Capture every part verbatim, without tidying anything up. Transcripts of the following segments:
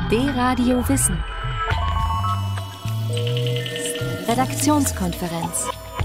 D-Radio Wissen. Redaktionskonferenz.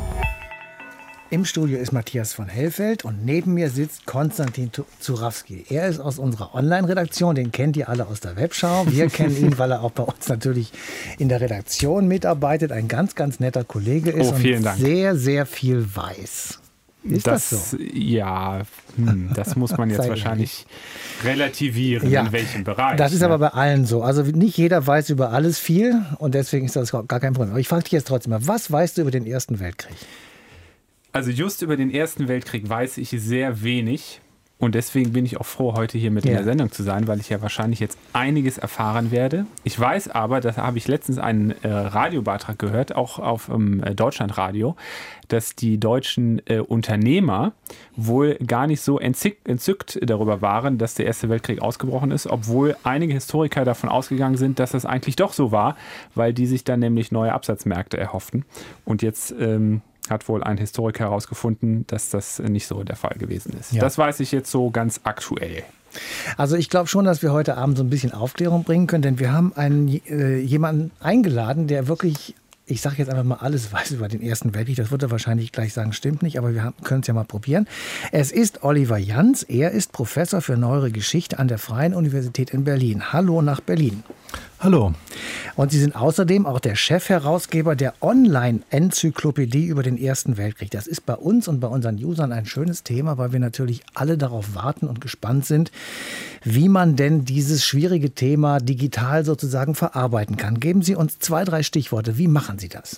Im Studio ist Matthias von Hellfeld und neben mir sitzt Konstantin Zurawski. Er ist aus unserer Online-Redaktion, den kennt ihr alle aus der Webschau. Wir kennen ihn, weil er auch bei uns natürlich in der Redaktion mitarbeitet. Ein ganz, ganz netter Kollege ist oh, vielen und Dank. sehr, sehr viel weiß. Ist das, das so? Ja, hm, das muss man jetzt wahrscheinlich relativieren, ja, in welchem Bereich. Das ist ne? aber bei allen so. Also nicht jeder weiß über alles viel und deswegen ist das gar kein Problem. Aber ich frage dich jetzt trotzdem mal, was weißt du über den Ersten Weltkrieg? Also just über den Ersten Weltkrieg weiß ich sehr wenig und deswegen bin ich auch froh, heute hier mit ja. in der Sendung zu sein, weil ich ja wahrscheinlich jetzt einiges erfahren werde. Ich weiß aber, da habe ich letztens einen äh, Radiobeitrag gehört, auch auf ähm, Deutschlandradio, dass die deutschen äh, Unternehmer wohl gar nicht so entzückt, entzückt darüber waren, dass der Erste Weltkrieg ausgebrochen ist, obwohl einige Historiker davon ausgegangen sind, dass das eigentlich doch so war, weil die sich dann nämlich neue Absatzmärkte erhofften. Und jetzt ähm, hat wohl ein Historiker herausgefunden, dass das nicht so der Fall gewesen ist. Ja. Das weiß ich jetzt so ganz aktuell. Also ich glaube schon, dass wir heute Abend so ein bisschen Aufklärung bringen können, denn wir haben einen, äh, jemanden eingeladen, der wirklich, ich sage jetzt einfach mal, alles weiß über den Ersten Weltkrieg. Das wird er wahrscheinlich gleich sagen, stimmt nicht, aber wir können es ja mal probieren. Es ist Oliver Jans. Er ist Professor für Neuere Geschichte an der Freien Universität in Berlin. Hallo nach Berlin. Hallo. Und Sie sind außerdem auch der Chefherausgeber der Online-Enzyklopädie über den Ersten Weltkrieg. Das ist bei uns und bei unseren Usern ein schönes Thema, weil wir natürlich alle darauf warten und gespannt sind, wie man denn dieses schwierige Thema digital sozusagen verarbeiten kann. Geben Sie uns zwei, drei Stichworte. Wie machen Sie das?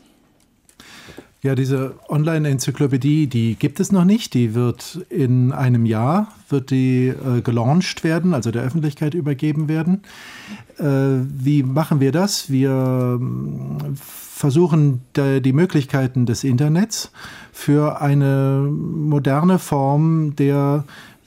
Ja, diese Online-Enzyklopädie, die gibt es noch nicht. Die wird in einem Jahr wird die äh, gelauncht werden, also der Öffentlichkeit übergeben werden. Äh, wie machen wir das? Wir äh, versuchen de, die Möglichkeiten des Internets für eine moderne Form der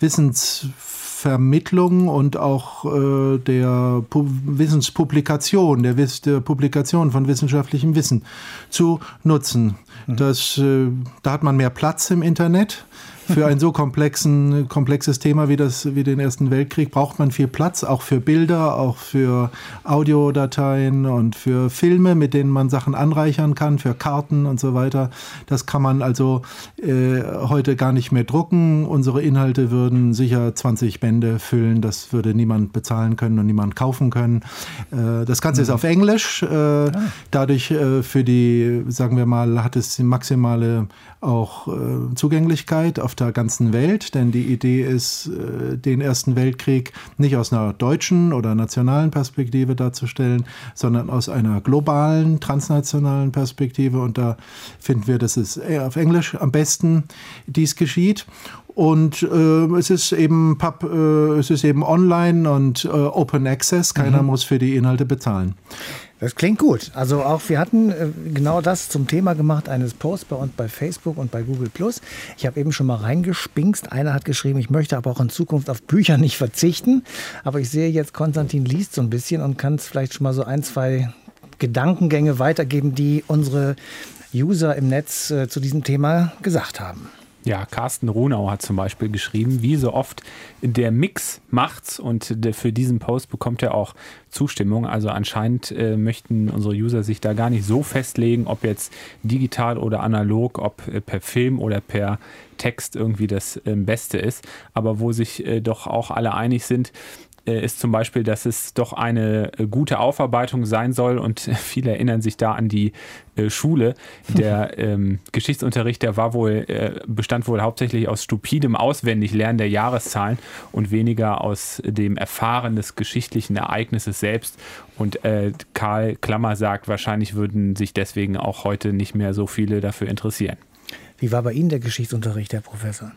Wissensvermittlung und auch äh, der Pu- Wissenspublikation, der, Wiss- der Publikation von wissenschaftlichem Wissen zu nutzen. Das, äh, da hat man mehr Platz im Internet. Für ein so komplexen, komplexes Thema wie, das, wie den Ersten Weltkrieg braucht man viel Platz, auch für Bilder, auch für Audiodateien und für Filme, mit denen man Sachen anreichern kann, für Karten und so weiter. Das kann man also äh, heute gar nicht mehr drucken. Unsere Inhalte würden sicher zwanzig Bände füllen. Das würde niemand bezahlen können und niemand kaufen können. Äh, das Ganze mhm. ist auf Englisch. Äh, ja. Dadurch äh, für die, sagen wir mal, hat es die maximale auch äh, Zugänglichkeit auf der ganzen Welt, denn die Idee ist, äh, den Ersten Weltkrieg nicht aus einer deutschen oder nationalen Perspektive darzustellen, sondern aus einer globalen, transnationalen Perspektive, und da finden wir, dass es eher auf Englisch am besten dies geschieht. Und äh, es ist eben Pub, äh, es ist eben online und äh, Open Access, keiner mhm. muss für die Inhalte bezahlen. Das klingt gut. Also auch wir hatten äh, genau das zum Thema gemacht, eines Posts bei uns bei Facebook und bei Google Plus. Ich habe eben schon mal reingespinkst. Einer hat geschrieben, ich möchte aber auch in Zukunft auf Bücher nicht verzichten. Aber ich sehe jetzt, Konstantin liest so ein bisschen und kann es vielleicht schon mal so ein, zwei Gedankengänge weitergeben, die unsere User im Netz äh, zu diesem Thema gesagt haben. Ja, Carsten Runau hat zum Beispiel geschrieben, wie so oft, der Mix macht's, und für diesen Post bekommt er auch Zustimmung. Also anscheinend äh, möchten unsere User sich da gar nicht so festlegen, ob jetzt digital oder analog, ob äh, per Film oder per Text irgendwie das äh, Beste ist. Aber wo sich äh, doch auch alle einig sind, ist zum Beispiel, dass es doch eine gute Aufarbeitung sein soll, und viele erinnern sich da an die äh, Schule. Der ähm, Geschichtsunterricht, der war wohl, äh, bestand wohl hauptsächlich aus stupidem Auswendiglernen der Jahreszahlen und weniger aus dem Erfahren des geschichtlichen Ereignisses selbst. Und äh, Karl Klammer sagt, wahrscheinlich würden sich deswegen auch heute nicht mehr so viele dafür interessieren. Wie war bei Ihnen der Geschichtsunterricht, Herr Professor?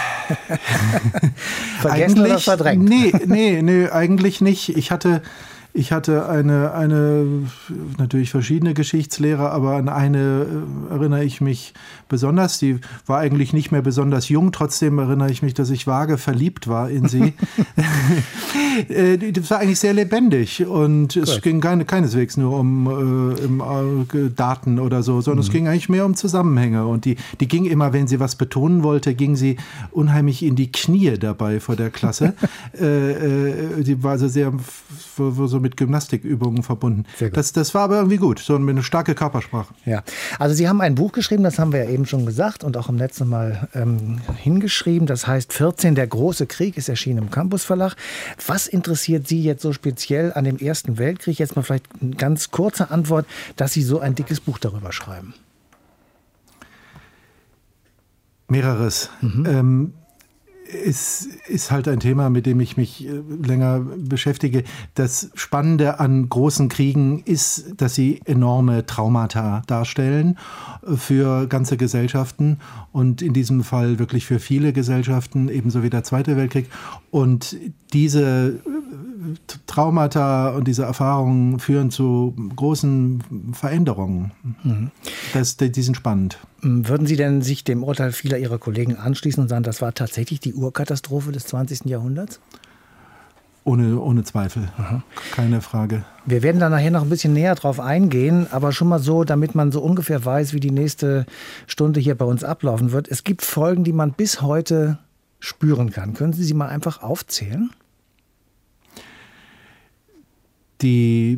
Vergessen oder verdrängt? Nee, nee, nee, eigentlich nicht. Ich hatte Ich hatte eine, eine, natürlich verschiedene Geschichtslehrer, aber an eine äh, erinnere ich mich besonders. Die war eigentlich nicht mehr besonders jung, trotzdem erinnere ich mich, dass ich vage verliebt war in sie. Das war eigentlich sehr lebendig und es Gut. ging keine, keineswegs nur um äh, im, äh, Daten oder so, sondern mhm. es ging eigentlich mehr um Zusammenhänge. Und die, die ging immer, wenn sie was betonen wollte, ging sie unheimlich in die Knie dabei vor der Klasse. äh, äh, die war also sehr so mit Gymnastikübungen verbunden. Das, das war aber irgendwie gut, so eine starke Körpersprache. Ja, also Sie haben ein Buch geschrieben, das haben wir ja eben schon gesagt und auch im Netz nochmal ähm, hingeschrieben. Das heißt vierzehn, der große Krieg, ist erschienen im Campus Verlag. Was interessiert Sie jetzt so speziell an dem Ersten Weltkrieg? Jetzt mal vielleicht eine ganz kurze Antwort, dass Sie so ein dickes Buch darüber schreiben. Mehreres. Mhm. Ähm, Es ist halt ein Thema, mit dem ich mich länger beschäftige. Das Spannende an großen Kriegen ist, dass sie enorme Traumata darstellen für ganze Gesellschaften und in diesem Fall wirklich für viele Gesellschaften, ebenso wie der Zweite Weltkrieg. Und diese Traumata und diese Erfahrungen führen zu großen Veränderungen. Mhm. Das, die sind spannend. Würden Sie denn sich dem Urteil vieler Ihrer Kollegen anschließen und sagen, das war tatsächlich die Urkatastrophe des zwanzigsten Jahrhunderts? Ohne, ohne Zweifel, Aha. keine Frage. Wir werden da nachher noch ein bisschen näher drauf eingehen, aber schon mal so, damit man so ungefähr weiß, wie die nächste Stunde hier bei uns ablaufen wird. Es gibt Folgen, die man bis heute spüren kann. Können Sie sie mal einfach aufzählen? Die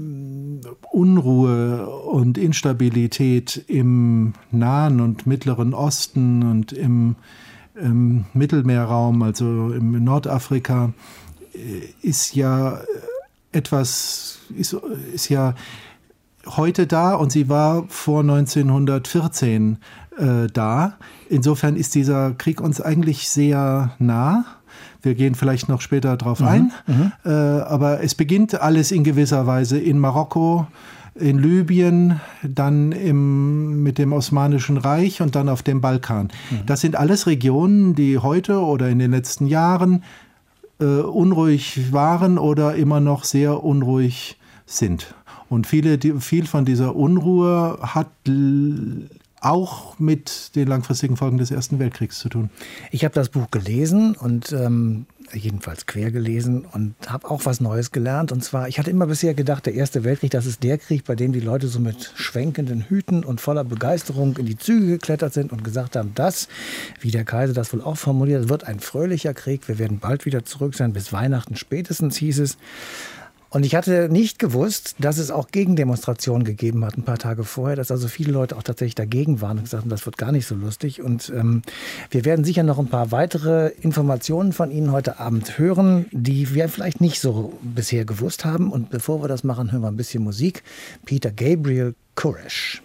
Unruhe und Instabilität im Nahen und Mittleren Osten und im, im Mittelmeerraum, also im Nordafrika, ist ja etwas, ist, ist ja heute da und sie war vor neunzehnhundertvierzehn äh, da. Insofern ist dieser Krieg uns eigentlich sehr nah. Wir gehen vielleicht noch später drauf mhm, ein. Mhm. Äh, aber es beginnt alles in gewisser Weise in Marokko, in Libyen, dann im, mit dem Osmanischen Reich und dann auf dem Balkan. Mhm. Das sind alles Regionen, die heute oder in den letzten Jahren äh, unruhig waren oder immer noch sehr unruhig sind. Und viele, die, viel von dieser Unruhe hat l- auch mit den langfristigen Folgen des Ersten Weltkriegs zu tun. Ich habe das Buch gelesen und ähm, jedenfalls quer gelesen und habe auch was Neues gelernt. Und zwar, ich hatte immer bisher gedacht, der Erste Weltkrieg, das ist der Krieg, bei dem die Leute so mit schwenkenden Hüten und voller Begeisterung in die Züge geklettert sind und gesagt haben, das, wie der Kaiser das wohl auch formuliert, wird ein fröhlicher Krieg. Wir werden bald wieder zurück sein, bis Weihnachten spätestens, hieß es. Und ich hatte nicht gewusst, dass es auch Gegendemonstrationen gegeben hat, ein paar Tage vorher, dass also viele Leute auch tatsächlich dagegen waren und gesagt haben, das wird gar nicht so lustig. Und ähm, wir werden sicher noch ein paar weitere Informationen von Ihnen heute Abend hören, die wir vielleicht nicht so bisher gewusst haben. Und bevor wir das machen, hören wir ein bisschen Musik. Peter Gabriel, Courage.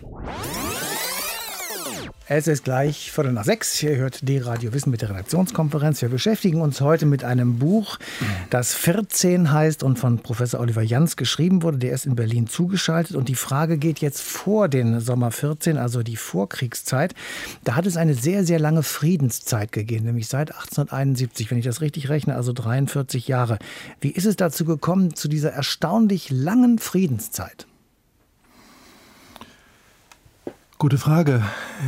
Es ist gleich Viertel nach sechs. Ihr hört D-Radio Wissen mit der Redaktionskonferenz. Wir beschäftigen uns heute mit einem Buch, das vierzehn heißt und von Professor Oliver Jans geschrieben wurde. Der ist in Berlin zugeschaltet. Und die Frage geht jetzt vor den Sommer vierzehn, also die Vorkriegszeit. Da hat es eine sehr, sehr lange Friedenszeit gegeben, nämlich seit achtzehnhunderteinundsiebzig, wenn ich das richtig rechne, also dreiundvierzig Jahre. Wie ist es dazu gekommen, zu dieser erstaunlich langen Friedenszeit? Gute Frage.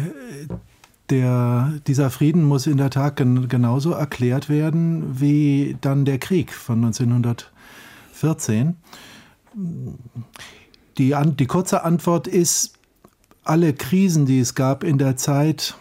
Der, dieser Frieden muss in der Tat gen, genauso erklärt werden wie dann der Krieg von neunzehnhundertvierzehn. Die, die kurze Antwort ist, alle Krisen, die es gab in der Zeit,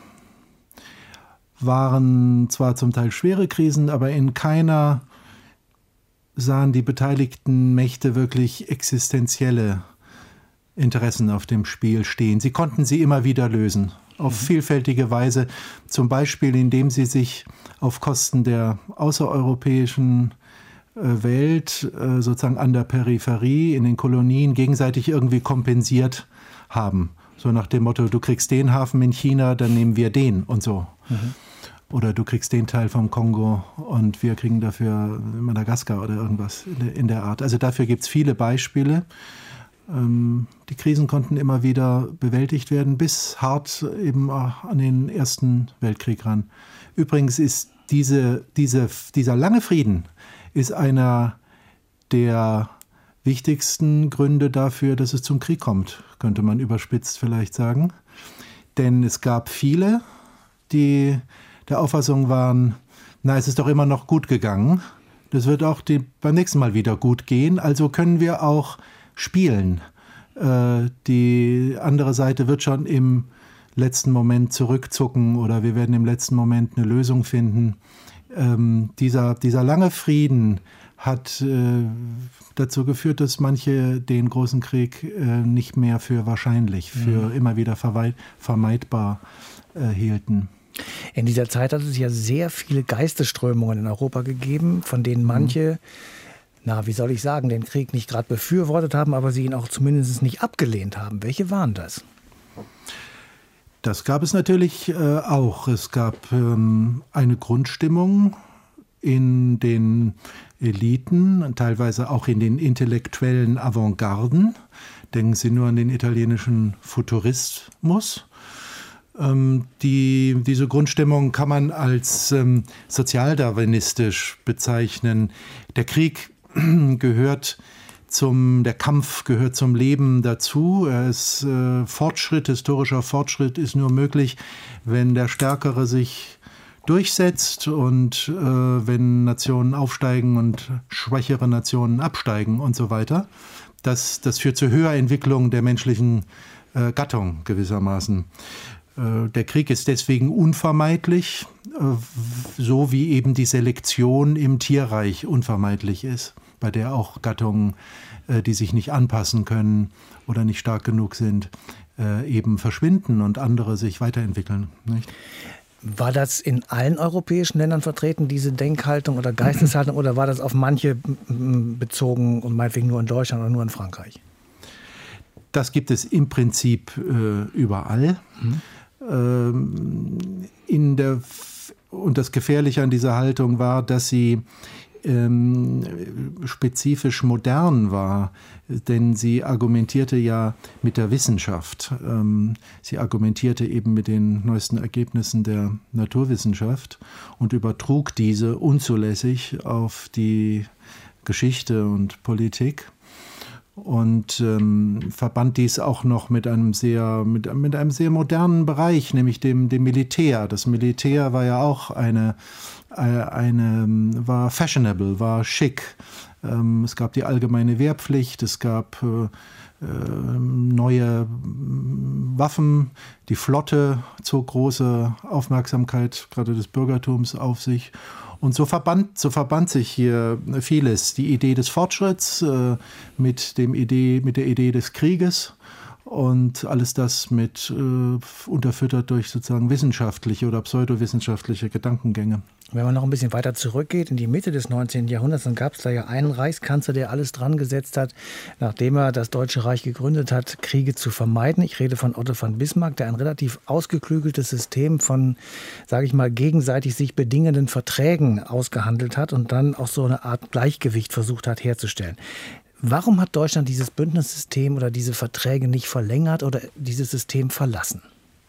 waren zwar zum Teil schwere Krisen, aber in keiner sahen die beteiligten Mächte wirklich existenzielle Interessen auf dem Spiel stehen. Sie konnten sie immer wieder lösen, auf mhm. vielfältige Weise, zum Beispiel indem sie sich auf Kosten der außereuropäischen äh, Welt äh, sozusagen an der Peripherie, in den Kolonien gegenseitig irgendwie kompensiert haben. So nach dem Motto, du kriegst den Hafen in China, dann nehmen wir den und so. Mhm. Oder du kriegst den Teil vom Kongo und wir kriegen dafür Madagaskar oder irgendwas in der, in der Art. Also dafür gibt es viele Beispiele. Die Krisen konnten immer wieder bewältigt werden, bis hart eben an den Ersten Weltkrieg ran. Übrigens ist diese, diese, dieser lange Frieden ist einer der wichtigsten Gründe dafür, dass es zum Krieg kommt, könnte man überspitzt vielleicht sagen. Denn es gab viele, die der Auffassung waren, na, es ist doch immer noch gut gegangen. Das wird auch die, beim nächsten Mal wieder gut gehen. Also können wir auch spielen. Äh, die andere Seite wird schon im letzten Moment zurückzucken oder wir werden im letzten Moment eine Lösung finden. Ähm, dieser, dieser lange Frieden hat äh, dazu geführt, dass manche den großen Krieg äh, nicht mehr für wahrscheinlich, für mhm. immer wieder verwei- vermeidbar äh, hielten. In dieser Zeit hat es ja sehr viele Geistesströmungen in Europa gegeben, von denen manche, mhm. na, wie soll ich sagen, den Krieg nicht gerade befürwortet haben, aber sie ihn auch zumindest nicht abgelehnt haben. Welche waren das? Das gab es natürlich äh, auch. Es gab ähm, eine Grundstimmung in den Eliten und teilweise auch in den intellektuellen Avantgarden. Denken Sie nur an den italienischen Futurismus. Ähm, die, diese Grundstimmung kann man als ähm, sozialdarwinistisch bezeichnen. Der Krieg gehört zum, der Kampf gehört zum Leben dazu. Er ist äh, Fortschritt, historischer Fortschritt ist nur möglich, wenn der Stärkere sich durchsetzt und äh, wenn Nationen aufsteigen und schwächere Nationen absteigen und so weiter. Das, das führt zur Höherentwicklung der menschlichen äh, Gattung gewissermaßen. Äh, der Krieg ist deswegen unvermeidlich, äh, so wie eben die Selektion im Tierreich unvermeidlich ist, bei der auch Gattungen, äh, die sich nicht anpassen können oder nicht stark genug sind, äh, eben verschwinden und andere sich weiterentwickeln, nicht? War das in allen europäischen Ländern vertreten, diese Denkhaltung oder Geisteshaltung, oder war das auf manche bezogen und meinetwegen nur in Deutschland oder nur in Frankreich? Das gibt es im Prinzip äh, überall. Mhm. Ähm, in der, und das Gefährliche an dieser Haltung war, dass sie ähm, spezifisch modern war, denn sie argumentierte ja mit der Wissenschaft. Ähm, sie argumentierte eben mit den neuesten Ergebnissen der Naturwissenschaft und übertrug diese unzulässig auf die Geschichte und Politik. Und ähm, verband dies auch noch mit einem sehr, mit, mit einem sehr modernen Bereich, nämlich dem, dem Militär. Das Militär war ja auch eine, eine, war fashionable, war schick. Ähm, es gab die allgemeine Wehrpflicht, es gab äh, äh, neue Waffen, die Flotte zog große Aufmerksamkeit gerade des Bürgertums auf sich. Und so verband, so verband sich hier vieles. Die Idee des Fortschritts äh, mit, dem Idee, mit der Idee des Krieges und alles das mit äh, unterfüttert durch sozusagen wissenschaftliche oder pseudowissenschaftliche Gedankengänge. Wenn man noch ein bisschen weiter zurückgeht in die Mitte des neunzehnten Jahrhunderts, dann gab es da ja einen Reichskanzler, der alles dran gesetzt hat, nachdem er das Deutsche Reich gegründet hat, Kriege zu vermeiden. Ich rede von Otto von Bismarck, der ein relativ ausgeklügeltes System von, sage ich mal, gegenseitig sich bedingenden Verträgen ausgehandelt hat und dann auch so eine Art Gleichgewicht versucht hat herzustellen. Warum hat Deutschland dieses Bündnissystem oder diese Verträge nicht verlängert oder dieses System verlassen?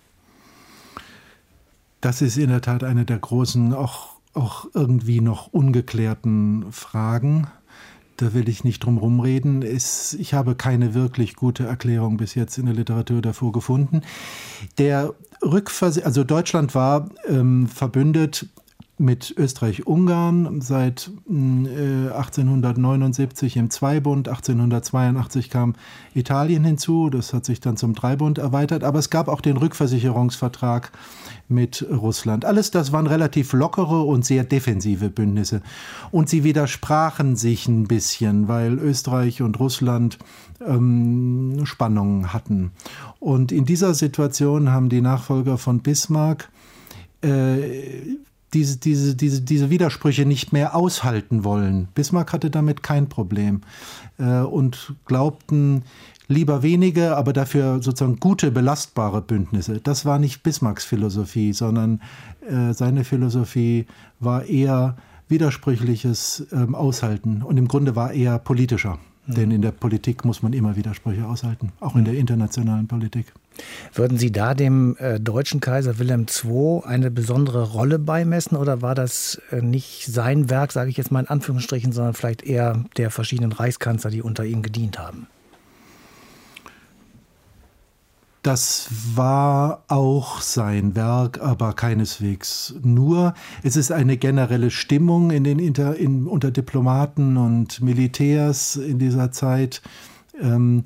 Das ist in der Tat eine der großen, auch, auch irgendwie noch ungeklärten Fragen. Da will ich nicht drum rumreden. Es, ich habe keine wirklich gute Erklärung bis jetzt in der Literatur davor gefunden. Der Rückvers- also Deutschland war ähm, verbündet mit Österreich-Ungarn seit äh, achtzehnhundertneunundsiebzig im Zweibund. achtzehnhundertzweiundachtzig kam Italien hinzu. Das hat sich dann zum Dreibund erweitert. Aber es gab auch den Rückversicherungsvertrag mit Russland. Alles das waren relativ lockere und sehr defensive Bündnisse. Und sie widersprachen sich ein bisschen, weil Österreich und Russland ähm, Spannungen hatten. Und in dieser Situation haben die Nachfolger von Bismarck äh, Diese, diese, diese, diese Widersprüche nicht mehr aushalten wollen. Bismarck hatte damit kein Problem äh, und glaubten lieber wenige, aber dafür sozusagen gute, belastbare Bündnisse. Das war nicht Bismarcks Philosophie, sondern äh, seine Philosophie war eher widersprüchliches äh, Aushalten und im Grunde war er politischer. Mhm. Denn in der Politik muss man immer Widersprüche aushalten, auch in der internationalen Politik. Würden Sie da dem äh, deutschen Kaiser Wilhelm der Zweite. eine besondere Rolle beimessen oder war das äh, nicht sein Werk, sage ich jetzt mal in Anführungsstrichen, sondern vielleicht eher der verschiedenen Reichskanzler, die unter ihm gedient haben? Das war auch sein Werk, aber keineswegs nur. Es ist eine generelle Stimmung in den Inter, in, unter Diplomaten und Militärs in dieser Zeit, ähm,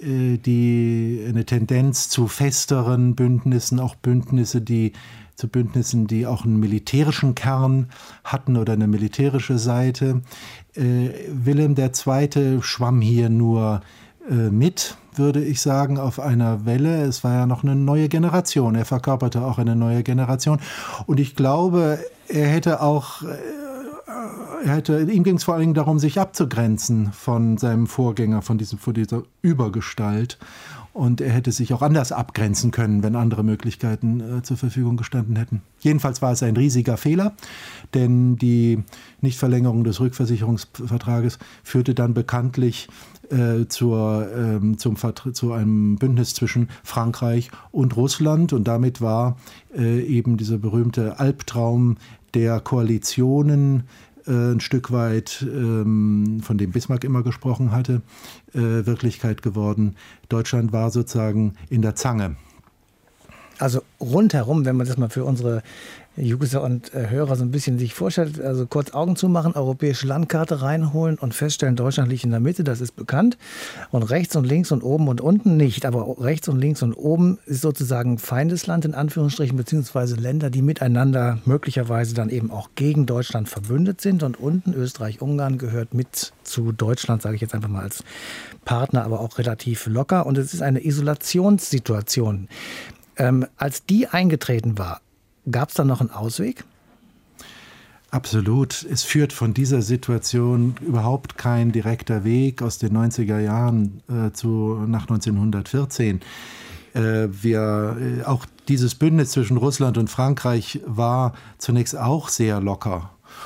die eine Tendenz zu festeren Bündnissen, auch Bündnisse, die zu Bündnissen, die auch einen militärischen Kern hatten oder eine militärische Seite. Äh, Wilhelm der Zweite. schwamm hier nur äh, mit, würde ich sagen, auf einer Welle. Es war ja noch eine neue Generation. Er verkörperte auch eine neue Generation. Und ich glaube, er hätte auch Er hätte, ihm ging es vor allen Dingen darum, sich abzugrenzen von seinem Vorgänger, von, diesem, von dieser Übergestalt. Und er hätte sich auch anders abgrenzen können, wenn andere Möglichkeiten äh, zur Verfügung gestanden hätten. Jedenfalls war es ein riesiger Fehler, denn die Nichtverlängerung des Rückversicherungsvertrages führte dann bekanntlich äh, zur, ähm, zum Vertra- zu einem Bündnis zwischen Frankreich und Russland. Und damit war äh, eben dieser berühmte Albtraum der Koalitionen ein Stück weit, ähm, von dem Bismarck immer gesprochen hatte, äh, Wirklichkeit geworden. Deutschland war sozusagen in der Zange. Also rundherum, wenn man das mal für unsere User und äh, Hörer so ein bisschen sich vorstellt, also kurz Augen zumachen, europäische Landkarte reinholen und feststellen, Deutschland liegt in der Mitte, das ist bekannt. Und rechts und links und oben und unten nicht. Aber rechts und links und oben ist sozusagen Feindesland in Anführungsstrichen, beziehungsweise Länder, die miteinander möglicherweise dann eben auch gegen Deutschland verbündet sind. Und unten Österreich-Ungarn gehört mit zu Deutschland, sage ich jetzt einfach mal als Partner, aber auch relativ locker. Und es ist eine Isolationssituation. Ähm, als die eingetreten war, gab es dann noch einen Ausweg? Absolut. Es führt von dieser Situation überhaupt kein direkter Weg aus den neunziger Jahren äh, zu, nach neunzehnhundertvierzehn. Äh, wir, äh, auch dieses Bündnis zwischen Russland und Frankreich war zunächst auch sehr locker.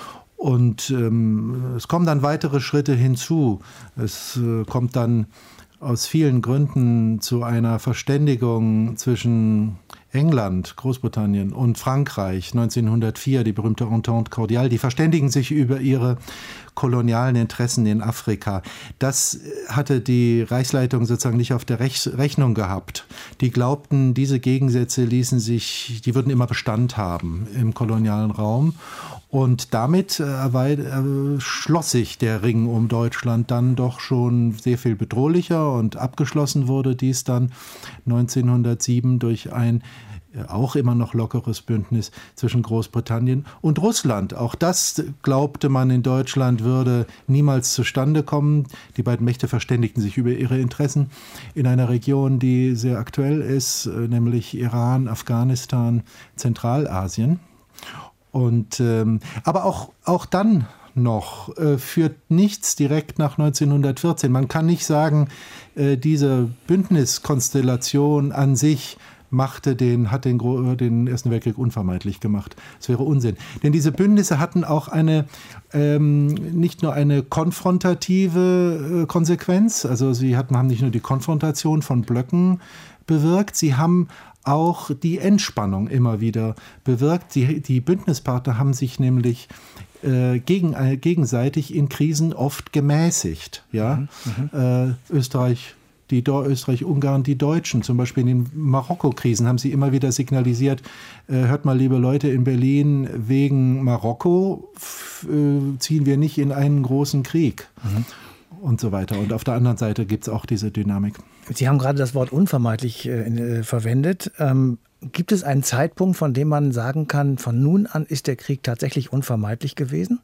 Und ähm, es kommen dann weitere Schritte hinzu. Es äh, kommt dann aus vielen Gründen zu einer Verständigung zwischen England, Großbritannien und Frankreich, neunzehnhundertvier, die berühmte Entente Cordiale, die verständigen sich über ihre kolonialen Interessen in Afrika. Das hatte die Reichsleitung sozusagen nicht auf der Rechnung gehabt. Die glaubten, diese Gegensätze ließen sich, die würden immer Bestand haben im kolonialen Raum. Und damit äh, äh, schloss sich der Ring um Deutschland dann doch schon sehr viel bedrohlicher und abgeschlossen wurde dies dann neunzehnhundertsieben durch ein äh, auch immer noch lockeres Bündnis zwischen Großbritannien und Russland. Auch das glaubte man in Deutschland würde niemals zustande kommen. Die beiden Mächte verständigten sich über ihre Interessen in einer Region, die sehr aktuell ist, äh, nämlich Iran, Afghanistan, Zentralasien. Und, ähm, aber auch, auch dann noch äh, führt nichts direkt nach neunzehnhundertvierzehn. Man kann nicht sagen, äh, diese Bündniskonstellation an sich machte den, hat den, den Ersten Weltkrieg unvermeidlich gemacht. Das wäre Unsinn. Denn diese Bündnisse hatten auch eine, ähm, nicht nur eine konfrontative äh, Konsequenz, also sie hatten, haben nicht nur die Konfrontation von Blöcken bewirkt, sie haben auch die Entspannung immer wieder bewirkt. Die, die Bündnispartner haben sich nämlich äh, gegen, äh, gegenseitig in Krisen oft gemäßigt. Ja? Mhm. Äh, Österreich, die Österreich-Ungarn, die Deutschen, zum Beispiel in den Marokko-Krisen haben sie immer wieder signalisiert, äh, hört mal, liebe Leute in Berlin, wegen Marokko f- äh, ziehen wir nicht in einen großen Krieg. Mhm. Und so weiter. Und auf der anderen Seite gibt es auch diese Dynamik. Sie haben gerade das Wort unvermeidlich äh, verwendet. Ähm, gibt es einen Zeitpunkt, von dem man sagen kann, von nun an ist der Krieg tatsächlich unvermeidlich gewesen?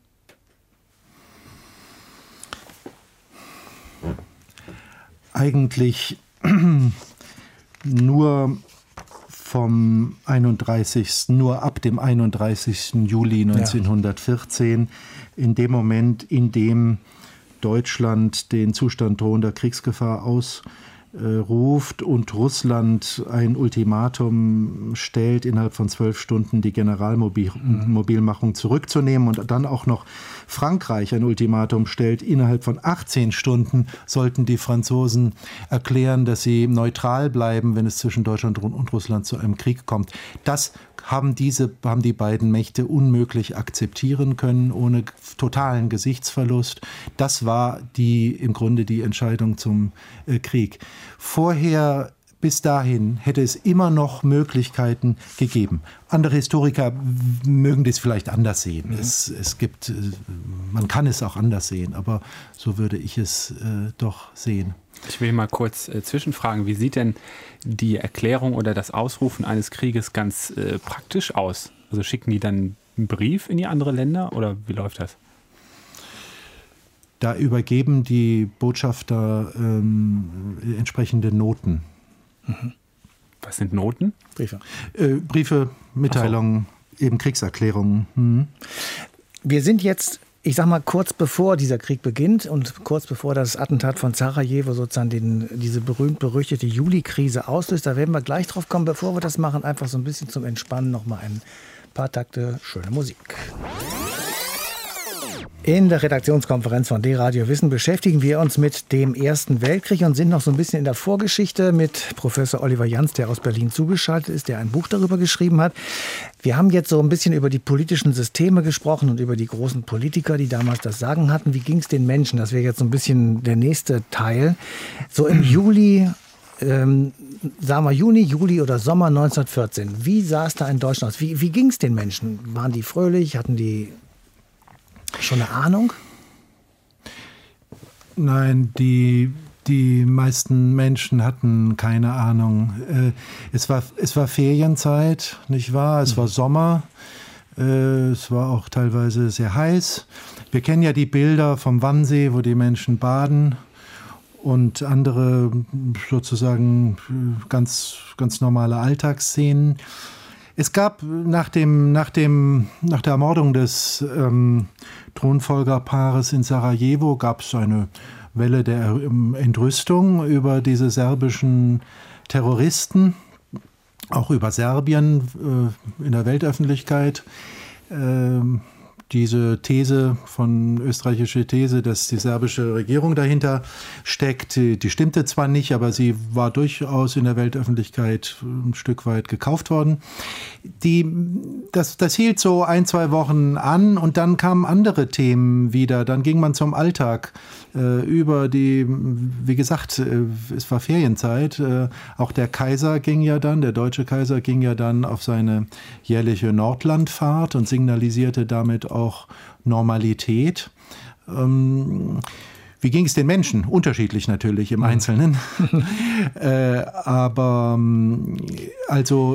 Eigentlich nur vom einunddreißigsten nur ab dem einunddreißigsten Juli neunzehnhundertvierzehn, ja. In dem Moment, in dem Deutschland den Zustand drohender Kriegsgefahr äh, ruft und Russland ein Ultimatum stellt, innerhalb von zwölf Stunden die Generalmobilmachung zurückzunehmen und dann auch noch Frankreich ein Ultimatum stellt, innerhalb von achtzehn Stunden sollten die Franzosen erklären, dass sie neutral bleiben, wenn es zwischen Deutschland und Russland zu einem Krieg kommt. Das haben diese, haben die beiden Mächte unmöglich akzeptieren können, ohne totalen Gesichtsverlust. Das war die, im Grunde die Entscheidung zum äh, Krieg. Vorher, bis dahin, hätte es immer noch Möglichkeiten gegeben. Andere Historiker mögen das vielleicht anders sehen. Mhm. Es, es gibt, man kann es auch anders sehen, aber so würde ich es äh, doch sehen. Ich will mal kurz äh, zwischenfragen, wie sieht denn die Erklärung oder das Ausrufen eines Krieges ganz äh, praktisch aus? Also schicken die dann einen Brief in die anderen Länder oder wie läuft das? Da übergeben die Botschafter ähm, entsprechende Noten. Mhm. Was sind Noten? Briefe. Äh, Briefe, Mitteilungen, so. Eben Kriegserklärungen. Mhm. Wir sind jetzt, ich sag mal, kurz bevor dieser Krieg beginnt und kurz bevor das Attentat von Sarajevo sozusagen den, diese berühmt-berüchtigte Juli-Krise auslöst. Da werden wir gleich drauf kommen. Bevor wir das machen, einfach so ein bisschen zum Entspannen noch mal ein paar Takte schöne Musik. In der Redaktionskonferenz von D-Radio Wissen beschäftigen wir uns mit dem Ersten Weltkrieg und sind noch so ein bisschen in der Vorgeschichte mit Professor Oliver Janz, der aus Berlin zugeschaltet ist, der ein Buch darüber geschrieben hat. Wir haben jetzt so ein bisschen über die politischen Systeme gesprochen und über die großen Politiker, die damals das Sagen hatten. Wie ging es den Menschen? Das wäre jetzt so ein bisschen der nächste Teil. So im Juli, ähm, sagen wir Juni, Juli oder Sommer neunzehnhundertvierzehn. Wie sah es da in Deutschland aus? Wie, wie ging es den Menschen? Waren die fröhlich? Hatten die schon eine Ahnung? Nein, die, die meisten Menschen hatten keine Ahnung. Äh, es war, es war Ferienzeit, nicht wahr? Es mhm. war Sommer. Äh, es war auch teilweise sehr heiß. Wir kennen ja die Bilder vom Wannsee, wo die Menschen baden und andere sozusagen ganz, ganz normale Alltagsszenen. Es gab nach, dem, nach, dem, nach der Ermordung des ähm, Thronfolgerpaares in Sarajevo gab es eine Welle der Entrüstung über diese serbischen Terroristen, auch über Serbien äh, in der Weltöffentlichkeit. Äh, diese These von österreichische These, dass die serbische Regierung dahinter steckt, die stimmte zwar nicht, aber sie war durchaus in der Weltöffentlichkeit ein Stück weit gekauft worden. Die, das, das hielt so ein, zwei Wochen an und dann kamen andere Themen wieder. Dann ging man zum Alltag äh, über die, wie gesagt, äh, es war Ferienzeit. Äh, auch der Kaiser ging ja dann, der deutsche Kaiser ging ja dann auf seine jährliche Nordlandfahrt und signalisierte damit auch auch Normalität. Ähm, wie ging es den Menschen? Unterschiedlich natürlich im Einzelnen. äh, aber also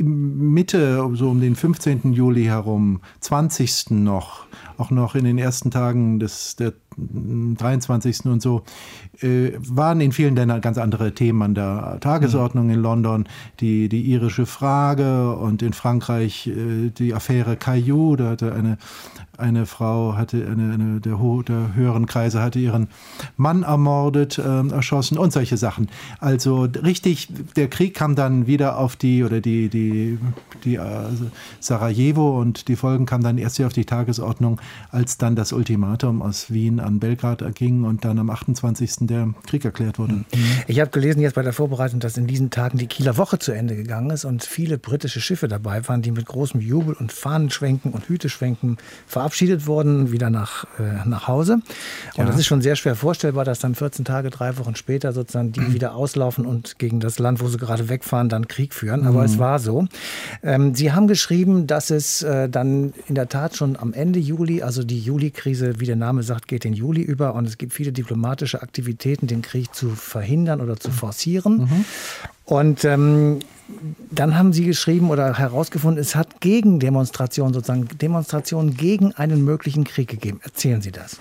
Mitte, so um den fünfzehnten Juli herum, zwanzigsten noch, auch noch in den ersten Tagen des der dreiundzwanzigsten und so, äh, waren in vielen Ländern ganz andere Themen an der Tagesordnung. In London die, die irische Frage und in Frankreich äh, die Affäre Caillou. Da hatte eine, eine Frau, hatte eine, eine der, ho- der höheren Kreise, hatte ihren Mann ermordet, äh, erschossen und solche Sachen. Also richtig, der Krieg kam dann wieder auf die, oder die, die, die also Sarajevo und die Folgen kamen dann erst wieder auf die Tagesordnung, als dann das Ultimatum aus Wien an Belgrad erging und dann am achtundzwanzigsten der Krieg erklärt wurde. Ich habe gelesen jetzt bei der Vorbereitung, dass in diesen Tagen die Kieler Woche zu Ende gegangen ist und viele britische Schiffe dabei waren, die mit großem Jubel und Fahnenschwenken und Hüteschwenken verabschiedet wurden, wieder nach, äh, nach Hause. Und ja. Das ist schon sehr schwer vorstellbar, dass dann vierzehn Tage, drei Wochen später sozusagen die wieder auslaufen und gegen das Land, wo sie gerade wegfahren, dann Krieg führen. Aber mhm. es war so. Ähm, Sie haben geschrieben, dass es äh, dann in der Tat schon am Ende Juli, also die Juli-Krise, wie der Name sagt, geht in Juli über und es gibt viele diplomatische Aktivitäten, den Krieg zu verhindern oder zu forcieren. Mhm. Und ähm, dann haben Sie geschrieben oder herausgefunden, es hat Gegendemonstrationen, sozusagen Demonstrationen gegen einen möglichen Krieg gegeben. Erzählen Sie das.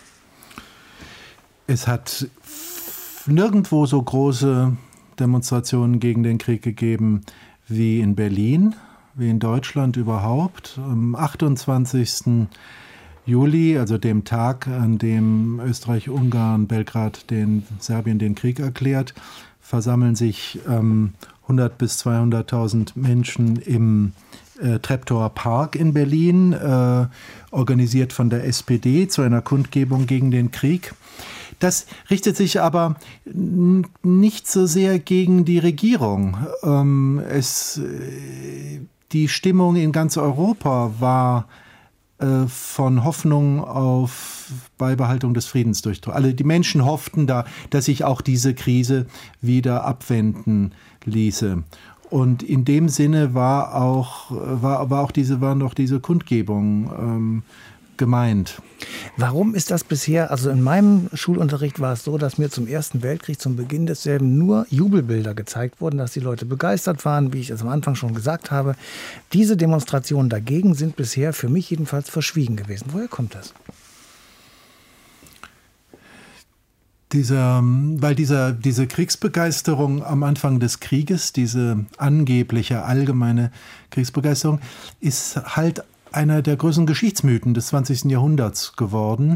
Es hat nirgendwo so große Demonstrationen gegen den Krieg gegeben wie in Berlin, wie in Deutschland überhaupt. Am achtundzwanzigsten Juli, also dem Tag, an dem Österreich, Ungarn, Belgrad, den Serbien den Krieg erklärt, versammeln sich ähm, hundert bis zweihunderttausend Menschen im äh, Treptower Park in Berlin, äh, organisiert von der S P D zu einer Kundgebung gegen den Krieg. Das richtet sich aber nicht so sehr gegen die Regierung. Ähm, es, die Stimmung in ganz Europa war äh, von Hoffnung auf Beibehaltung des Friedens durchdrungen. Alle die Menschen hofften da, dass sich auch diese Krise wieder abwenden ließe. Und in dem Sinne war auch, war, war auch diese, waren auch diese Kundgebung ähm, gemeint. Warum ist das bisher, also in meinem Schulunterricht war es so, dass mir zum Ersten Weltkrieg, zum Beginn desselben, nur Jubelbilder gezeigt wurden, dass die Leute begeistert waren, wie ich es am Anfang schon gesagt habe. Diese Demonstrationen dagegen sind bisher für mich jedenfalls verschwiegen gewesen. Woher kommt das? Dieser, weil dieser, diese Kriegsbegeisterung am Anfang des Krieges, diese angebliche allgemeine Kriegsbegeisterung, ist halt einer der größten Geschichtsmythen des zwanzigsten Jahrhunderts geworden.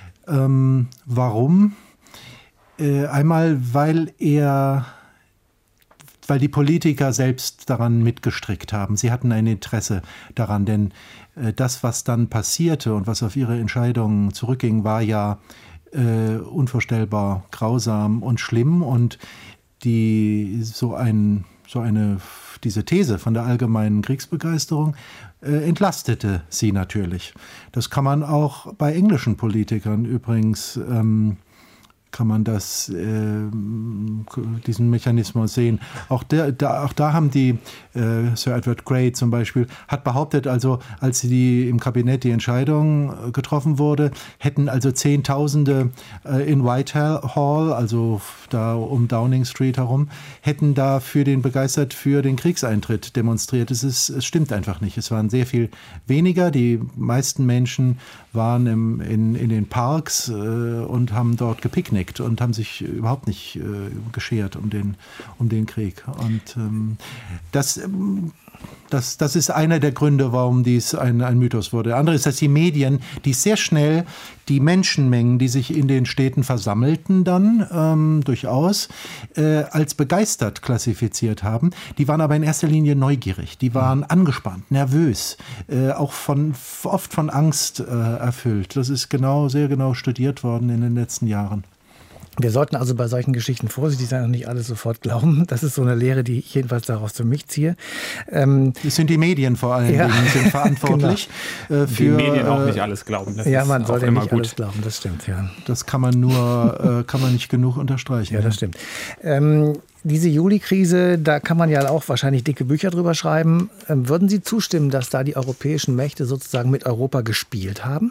Ähm, warum? Äh, einmal, weil er, weil die Politiker selbst daran mitgestrickt haben. Sie hatten ein Interesse daran, denn äh, das, was dann passierte und was auf ihre Entscheidungen zurückging, war ja äh, unvorstellbar grausam und schlimm. Und die so ein, so eine diese These von der allgemeinen Kriegsbegeisterung äh, entlastete sie natürlich. Das kann man auch bei englischen Politikern übrigens, ähm, kann man das, äh, diesen Mechanismus sehen. Auch, der, da, auch da haben die, äh, Sir Edward Grey zum Beispiel, hat behauptet, also als die im Kabinett die Entscheidung äh, getroffen wurde, hätten also Zehntausende äh, in Whitehall, also da um Downing Street herum, hätten da für den begeistert für den Kriegseintritt demonstriert. Es, ist, es stimmt einfach nicht. Es waren sehr viel weniger. Die meisten Menschen waren im, in, in den Parks äh, und haben dort gepicknickt und haben sich überhaupt nicht äh, geschert um den, um den Krieg. Und ähm, das, das, das ist einer der Gründe, warum dies ein, ein Mythos wurde. Der andere ist, dass die Medien, die sehr schnell die Menschenmengen, die sich in den Städten versammelten, dann ähm, durchaus äh, als begeistert klassifiziert haben. Die waren aber in erster Linie neugierig. Die waren angespannt, nervös, äh, auch von, oft von Angst äh, erfüllt. Das ist genau, sehr genau studiert worden in den letzten Jahren. Wir sollten also bei solchen Geschichten vorsichtig sein und nicht alles sofort glauben. Das ist so eine Lehre, die ich jedenfalls daraus für mich ziehe. Ähm, es sind die Medien vor allen ja. Dingen sind verantwortlich. Genau. äh, für, die Medien auch nicht alles glauben. Das ja, man ist sollte immer nicht gut. alles glauben, das stimmt. Ja. Das kann man nur, äh, kann man nicht genug unterstreichen. Ja, das stimmt. Ähm, diese Juli-Krise, da kann man ja auch wahrscheinlich dicke Bücher drüber schreiben. Ähm, würden Sie zustimmen, dass da die europäischen Mächte sozusagen mit Europa gespielt haben?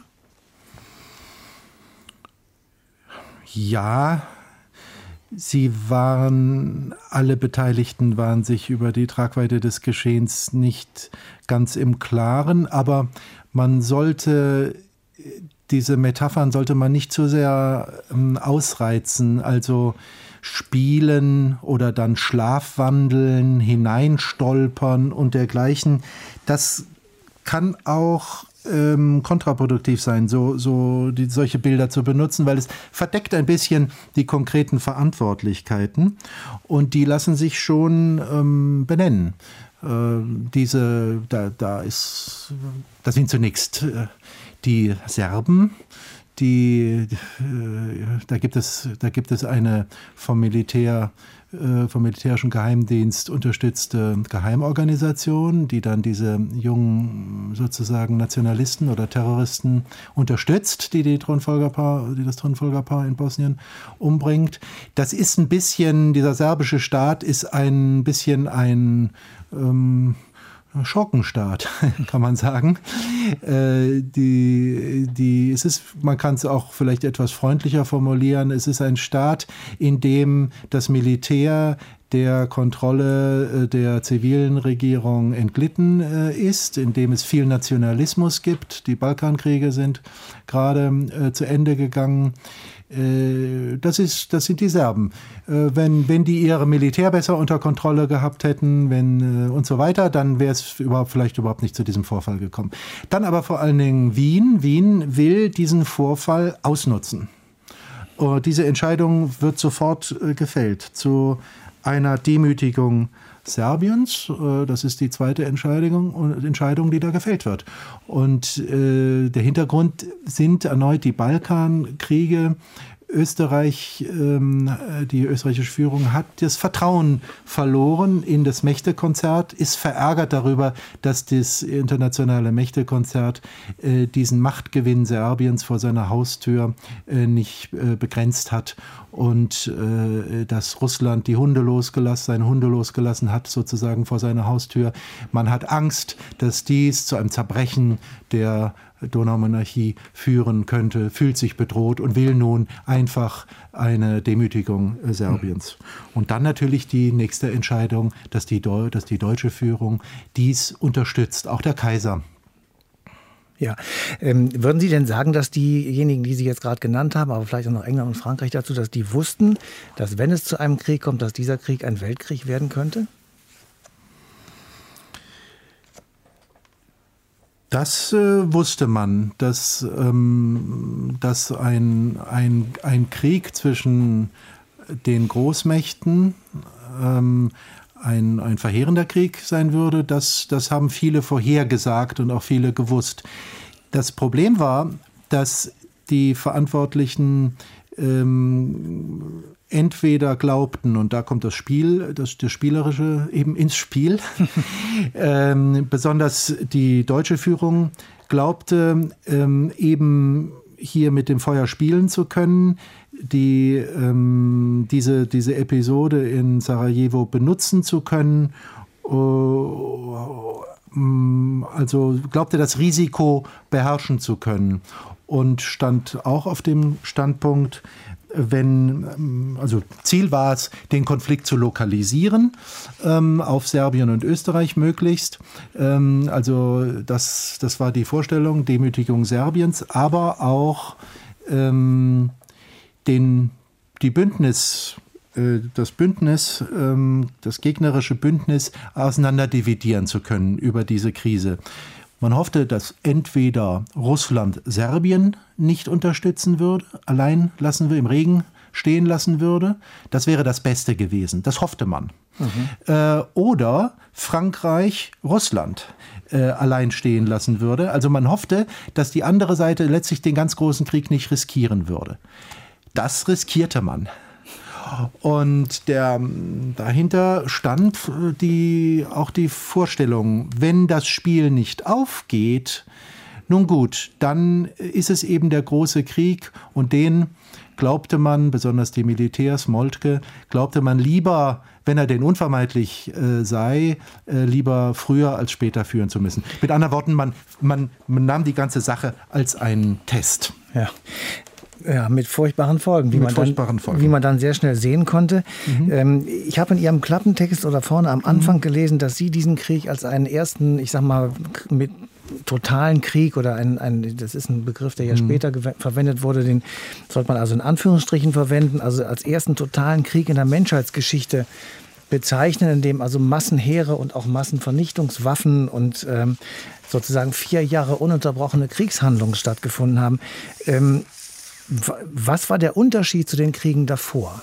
Ja, sie waren, alle Beteiligten waren sich über die Tragweite des Geschehens nicht ganz im Klaren, aber man sollte, diese Metaphern sollte man nicht zu sehr ähm, ausreizen, also spielen oder dann schlafwandeln, hineinstolpern und dergleichen. Das kann auch Ähm, kontraproduktiv sein, so, so die, solche Bilder zu benutzen, weil es verdeckt ein bisschen die konkreten Verantwortlichkeiten und die lassen sich schon ähm, benennen. Äh, diese, da, da ist, da sind zunächst äh, die Serben, die, äh, da gibt es, da gibt es eine vom Militär vom militärischen Geheimdienst unterstützte Geheimorganisation, die dann diese jungen sozusagen Nationalisten oder Terroristen unterstützt, die, die, Thronfolgerpaar, die das Thronfolgerpaar in Bosnien umbringt. Das ist ein bisschen, dieser serbische Staat ist ein bisschen ein ähm, Schurkenstaat, kann man sagen. Äh, die, die, es ist, man kann es auch vielleicht etwas freundlicher formulieren. Es ist ein Staat, in dem das Militär der Kontrolle äh, der zivilen Regierung entglitten äh, ist, in dem es viel Nationalismus gibt. Die Balkankriege sind gerade äh, zu Ende gegangen. Das ist, das sind die Serben. Wenn, wenn die ihre Militär besser unter Kontrolle gehabt hätten, wenn, und so weiter, dann wäre es überhaupt, vielleicht überhaupt nicht zu diesem Vorfall gekommen. Dann aber vor allen Dingen Wien. Wien will diesen Vorfall ausnutzen. Und diese Entscheidung wird sofort äh, gefällt zu einer Demütigung Serbiens. Äh, das ist die zweite Entscheidung, Entscheidung, die da gefällt wird. Und äh, der Hintergrund sind erneut die Balkankriege. Österreich, ähm, die österreichische Führung hat das Vertrauen verloren in das Mächtekonzert, ist verärgert darüber, dass das internationale Mächtekonzert äh, diesen Machtgewinn Serbiens vor seiner Haustür äh, nicht äh, begrenzt hat und äh, dass Russland die Hunde losgelassen, seine Hunde losgelassen hat, sozusagen vor seiner Haustür. Man hat Angst, dass dies zu einem Zerbrechen der Donaumonarchie führen könnte, fühlt sich bedroht und will nun einfach eine Demütigung äh, Serbiens. Und dann natürlich die nächste Entscheidung, dass die, Deu- dass die deutsche Führung dies unterstützt, auch der Kaiser. Ja, ähm, würden Sie denn sagen, dass diejenigen, die Sie jetzt gerade genannt haben, aber vielleicht auch noch England und Frankreich dazu, dass die wussten, dass wenn es zu einem Krieg kommt, dass dieser Krieg ein Weltkrieg werden könnte? Das äh, wusste man, dass, ähm, dass ein, ein, ein Krieg zwischen den Großmächten ähm, ein, ein verheerender Krieg sein würde. Das, das haben viele vorhergesagt und auch viele gewusst. Das Problem war, dass die Verantwortlichen ähm, entweder glaubten, und da kommt das Spiel, das, das Spielerische eben ins Spiel, ähm, besonders die deutsche Führung glaubte, ähm, eben hier mit dem Feuer spielen zu können, die, ähm, diese, diese Episode in Sarajevo benutzen zu können, uh, also glaubte das Risiko beherrschen zu können und stand auch auf dem Standpunkt, wenn, also Ziel war es, den Konflikt zu lokalisieren, ähm, auf Serbien und Österreich möglichst. Ähm, also das, das war die Vorstellung, Demütigung Serbiens, aber auch ähm, den, die Bündnis, äh, das Bündnis, ähm, das gegnerische Bündnis auseinanderdividieren zu können über diese Krise. Man hoffte, dass entweder Russland Serbien nicht unterstützen würde, allein lassen wir im Regen stehen lassen würde. Das wäre das Beste gewesen. Das hoffte man. Mhm. Äh, oder Frankreich Russland äh, allein stehen lassen würde. Also man hoffte, dass die andere Seite letztlich den ganz großen Krieg nicht riskieren würde. Das riskierte man. Und der, dahinter stand die, auch die Vorstellung, wenn das Spiel nicht aufgeht, nun gut, dann ist es eben der große Krieg und den glaubte man, besonders die Militärs, Moltke, glaubte man lieber, wenn er denn unvermeidlich äh, sei, äh, lieber früher als später führen zu müssen. Mit anderen Worten, man, man, man nahm die ganze Sache als einen Test. Ja. Ja, mit furchtbaren Folgen, wie, mit man, furchtbaren dann, Folgen. wie man dann sehr schnell sehen konnte. Mhm. Ähm, ich habe in Ihrem Klappentext oder vorne am Anfang mhm. gelesen, dass Sie diesen Krieg als einen ersten, ich sag mal, mit totalen Krieg oder ein, ein das ist ein Begriff, der ja mhm. später verwendet wurde, den sollte man also in Anführungsstrichen verwenden, also als ersten totalen Krieg in der Menschheitsgeschichte bezeichnen, in dem also Massenheere und auch Massenvernichtungswaffen und ähm, sozusagen vier Jahre ununterbrochene Kriegshandlungen stattgefunden haben. Ähm, Was war der Unterschied zu den Kriegen davor?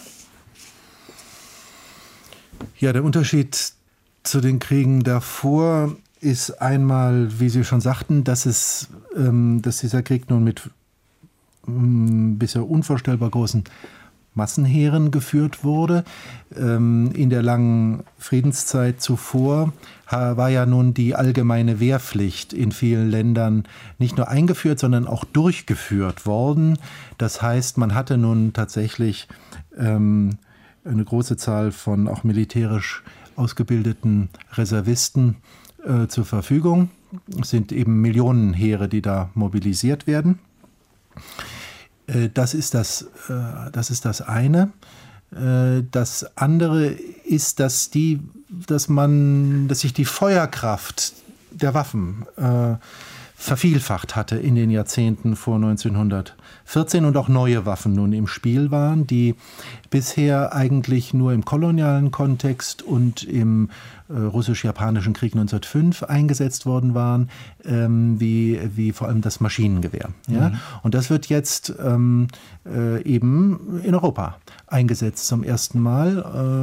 Ja, der Unterschied zu den Kriegen davor ist einmal, wie Sie schon sagten, dass, es, ähm, dass dieser Krieg nun mit ähm, bisher unvorstellbar großen Massenheeren geführt wurde. Ähm, in der langen Friedenszeit zuvor war ja nun die allgemeine Wehrpflicht in vielen Ländern nicht nur eingeführt, sondern auch durchgeführt worden. Das heißt, man hatte nun tatsächlich ähm, eine große Zahl von auch militärisch ausgebildeten Reservisten äh, zur Verfügung. Es sind eben Millionenheere, die da mobilisiert werden. Äh, das ist das, äh, das ist das eine. Das andere ist, dass, die, dass, man, dass sich die Feuerkraft der Waffen äh, vervielfacht hatte in den Jahrzehnten vor neunzehnhundertvierzehn und auch neue Waffen nun im Spiel waren, die bisher eigentlich nur im kolonialen Kontext und im äh, russisch-japanischen Krieg neunzehnhundertfünf eingesetzt worden waren, ähm, wie, wie vor allem das Maschinengewehr. Ja? Mhm. Und das wird jetzt ähm, äh, eben in Europa eingesetzt zum ersten Mal.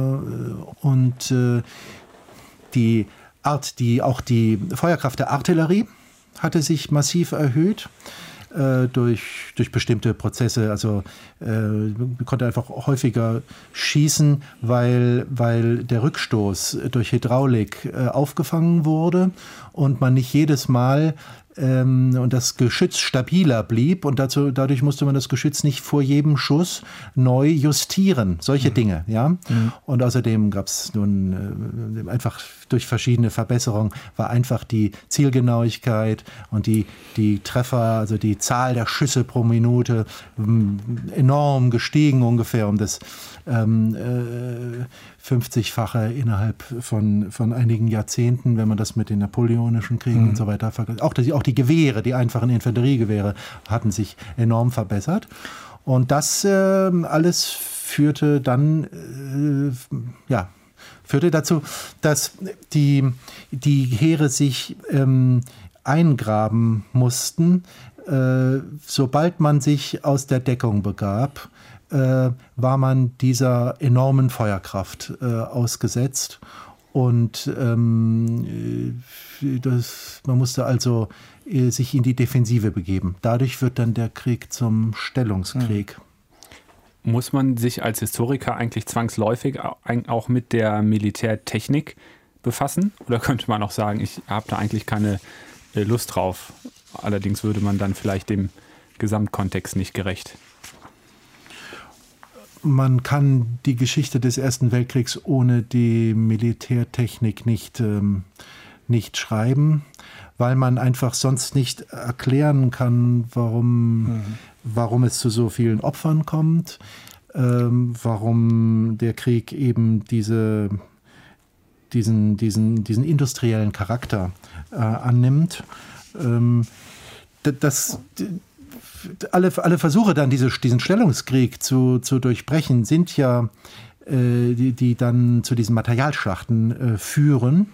Äh, und äh, die Art, die, auch die Feuerkraft der Artillerie hatte sich massiv erhöht äh, durch, durch bestimmte Prozesse. Also äh, man konnte einfach häufiger schießen, weil, weil der Rückstoß durch Hydraulik äh, aufgefangen wurde und man nicht jedes Mal ähm, und das Geschütz stabiler blieb und dazu, dadurch musste man das Geschütz nicht vor jedem Schuss neu justieren. Solche mhm. Dinge, ja. Mhm. Und außerdem gab es nun äh, einfach durch verschiedene Verbesserungen war einfach die Zielgenauigkeit und die, die Treffer, also die Zahl der Schüsse pro Minute enorm gestiegen, ungefähr um das ähm, äh, fünfzigfache innerhalb von, von einigen Jahrzehnten, wenn man das mit den napoleonischen Kriegen mhm. und so weiter vergleicht. Auch, auch die Gewehre, die einfachen Infanteriegewehre hatten sich enorm verbessert. Und das äh, alles führte dann, äh, ja, führte dazu, dass die, die Heere sich ähm, eingraben mussten, äh, sobald man sich aus der Deckung begab, äh, war man dieser enormen Feuerkraft äh, ausgesetzt. Und ähm, das, man musste also äh, sich in die Defensive begeben. Dadurch wird dann der Krieg zum Stellungskrieg. Mhm. Muss man sich als Historiker eigentlich zwangsläufig auch mit der Militärtechnik befassen? Oder könnte man auch sagen, ich habe da eigentlich keine Lust drauf? Allerdings würde man dann vielleicht dem Gesamtkontext nicht gerecht. Man kann die Geschichte des Ersten Weltkriegs ohne die Militärtechnik nicht, ähm, nicht schreiben, weil man einfach sonst nicht erklären kann, warum, mhm. warum es zu so vielen Opfern kommt, ähm, warum der Krieg eben diese, diesen, diesen, diesen industriellen Charakter äh, annimmt. Ähm, das, alle, alle Versuche dann, diese, diesen Stellungskrieg zu, zu durchbrechen, sind ja, äh, die, die dann zu diesen Materialschlachten äh, führen.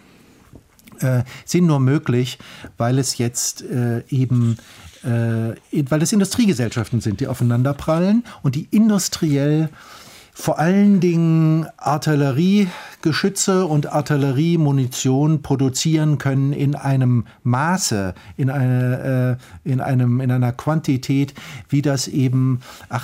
Äh, sind nur möglich, weil es jetzt äh, eben, äh, weil es Industriegesellschaften sind, die aufeinanderprallen und die industriell vor allen Dingen Artilleriegeschütze und Artilleriemunition produzieren können in einem Maße, in, eine, äh, in, einem, in einer Quantität, wie das eben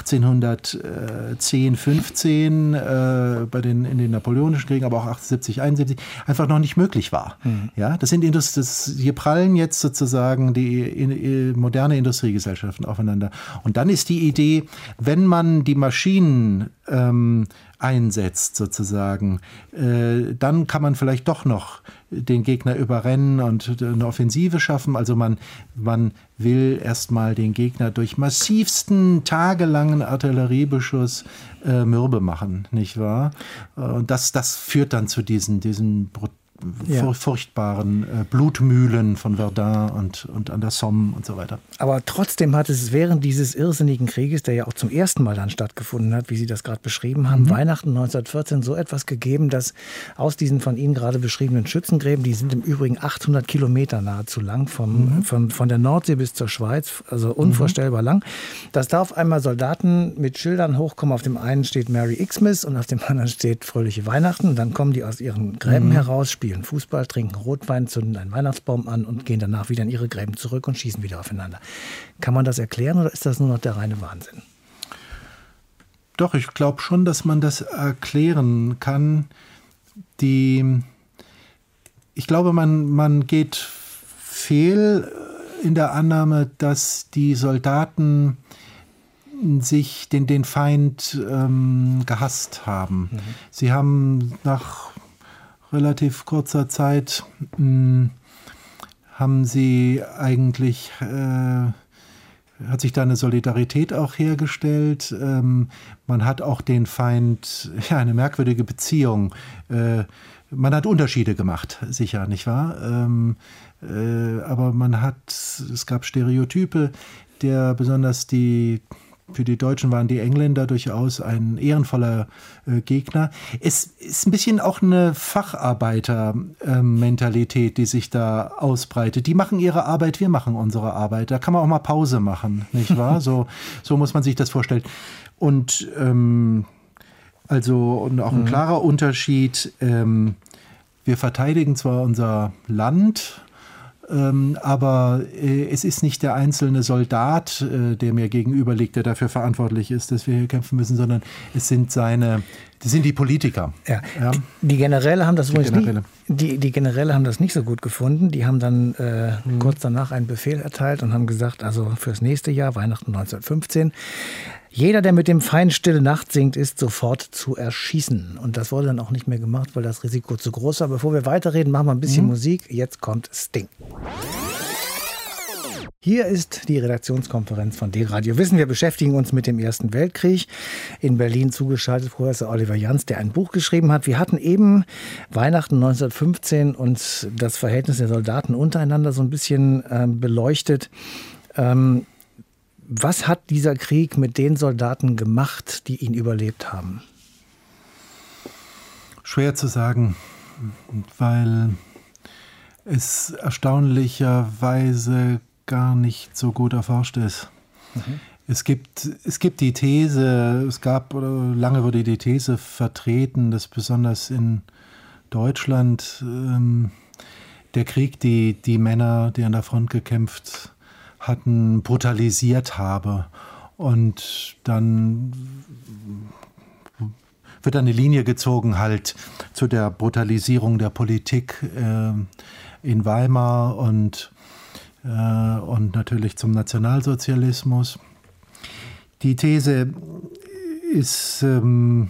achtzehnhundertzehn, fünfzehn äh, bei den, in den Napoleonischen Kriegen, aber auch achtzehnhundertsiebzig, einundsiebzig einfach noch nicht möglich war. Mhm. Ja, das sind Indust- das, hier prallen jetzt sozusagen die in, in, moderne Industriegesellschaften aufeinander. Und dann ist die Idee, wenn man die Maschinen ähm, einsetzt sozusagen, äh, dann kann man vielleicht doch noch den Gegner überrennen und eine Offensive schaffen. Also man, man will erstmal den Gegner durch massivsten, tagelangen Artilleriebeschuss äh, mürbe machen, nicht wahr? Und das, das führt dann zu diesen, diesen Ja. furchtbaren äh, Blutmühlen von Verdun und, und an der Somme und so weiter. Aber trotzdem hat es während dieses irrsinnigen Krieges, der ja auch zum ersten Mal dann stattgefunden hat, wie Sie das gerade beschrieben haben, mhm. Weihnachten neunzehnhundertvierzehn so etwas gegeben, dass aus diesen von Ihnen gerade beschriebenen Schützengräben, die sind im Übrigen achthundert Kilometer nahezu lang, vom, mhm. von, von der Nordsee bis zur Schweiz, also unvorstellbar mhm. lang, dass da auf einmal Soldaten mit Schildern hochkommen. Auf dem einen steht Merry Xmas und auf dem anderen steht Fröhliche Weihnachten. Und dann kommen die aus ihren Gräben mhm. heraus, spielen Fußball, trinken Rotwein, zünden einen Weihnachtsbaum an und gehen danach wieder in ihre Gräben zurück und schießen wieder aufeinander. Kann man das erklären oder ist das nur noch der reine Wahnsinn? Doch, ich glaube schon, dass man das erklären kann. Die, ich glaube, man, man geht fehl in der Annahme, dass die Soldaten sich den, den Feind ähm, gehasst haben. Mhm. Sie haben nach relativ kurzer Zeit mh, haben sie eigentlich äh, hat sich da eine Solidarität auch hergestellt. Ähm, man hat auch den Feind, ja, eine merkwürdige Beziehung. Äh, man hat Unterschiede gemacht, sicher, nicht wahr? Ähm, äh, aber man hat, es gab Stereotype, der besonders die Für die Deutschen waren die Engländer durchaus ein ehrenvoller äh, Gegner. Es ist ein bisschen auch eine Facharbeiter-Mentalität, äh, die sich da ausbreitet. Die machen ihre Arbeit, wir machen unsere Arbeit. Da kann man auch mal Pause machen, nicht wahr? So, so muss man sich das vorstellen. Und ähm, also und auch ein mhm. klarer Unterschied. Ähm, wir verteidigen zwar unser Land, Ähm, aber äh, es ist nicht der einzelne Soldat, äh, der mir gegenüber liegt, der dafür verantwortlich ist, dass wir hier kämpfen müssen, sondern es sind seine, das sind die Politiker. Ja. Ja. Die, die Generäle haben das die übrigens Generäle. Nie, die, die Generäle haben das nicht so gut gefunden. Die haben dann äh, mhm. kurz danach einen Befehl erteilt und haben gesagt, also fürs nächste Jahr, Weihnachten neunzehnhundertfünfzehn, jeder, der mit dem Feind Stille Nacht singt, ist sofort zu erschießen. Und das wurde dann auch nicht mehr gemacht, weil das Risiko zu groß war. Bevor wir weiterreden, machen wir ein bisschen mhm. Musik. Jetzt kommt Sting. Hier ist die Redaktionskonferenz von D-Radio Wissen. Wir beschäftigen uns mit dem Ersten Weltkrieg. In Berlin zugeschaltet Professor Oliver Jans, der ein Buch geschrieben hat. Wir hatten eben Weihnachten neunzehnhundertfünfzehn und das Verhältnis der Soldaten untereinander so ein bisschen äh, beleuchtet. Ähm, Was hat dieser Krieg mit den Soldaten gemacht, die ihn überlebt haben? Schwer zu sagen, weil es erstaunlicherweise gar nicht so gut erforscht ist. Mhm. Es gibt, es gibt die These, es gab, oder lange wurde die These vertreten, dass besonders in Deutschland ähm, der Krieg die, die Männer, die an der Front gekämpft hatten, brutalisiert habe. Und dann wird eine Linie gezogen halt zu der Brutalisierung der Politik äh, in Weimar und, äh, und natürlich zum Nationalsozialismus. Die These ist, ähm,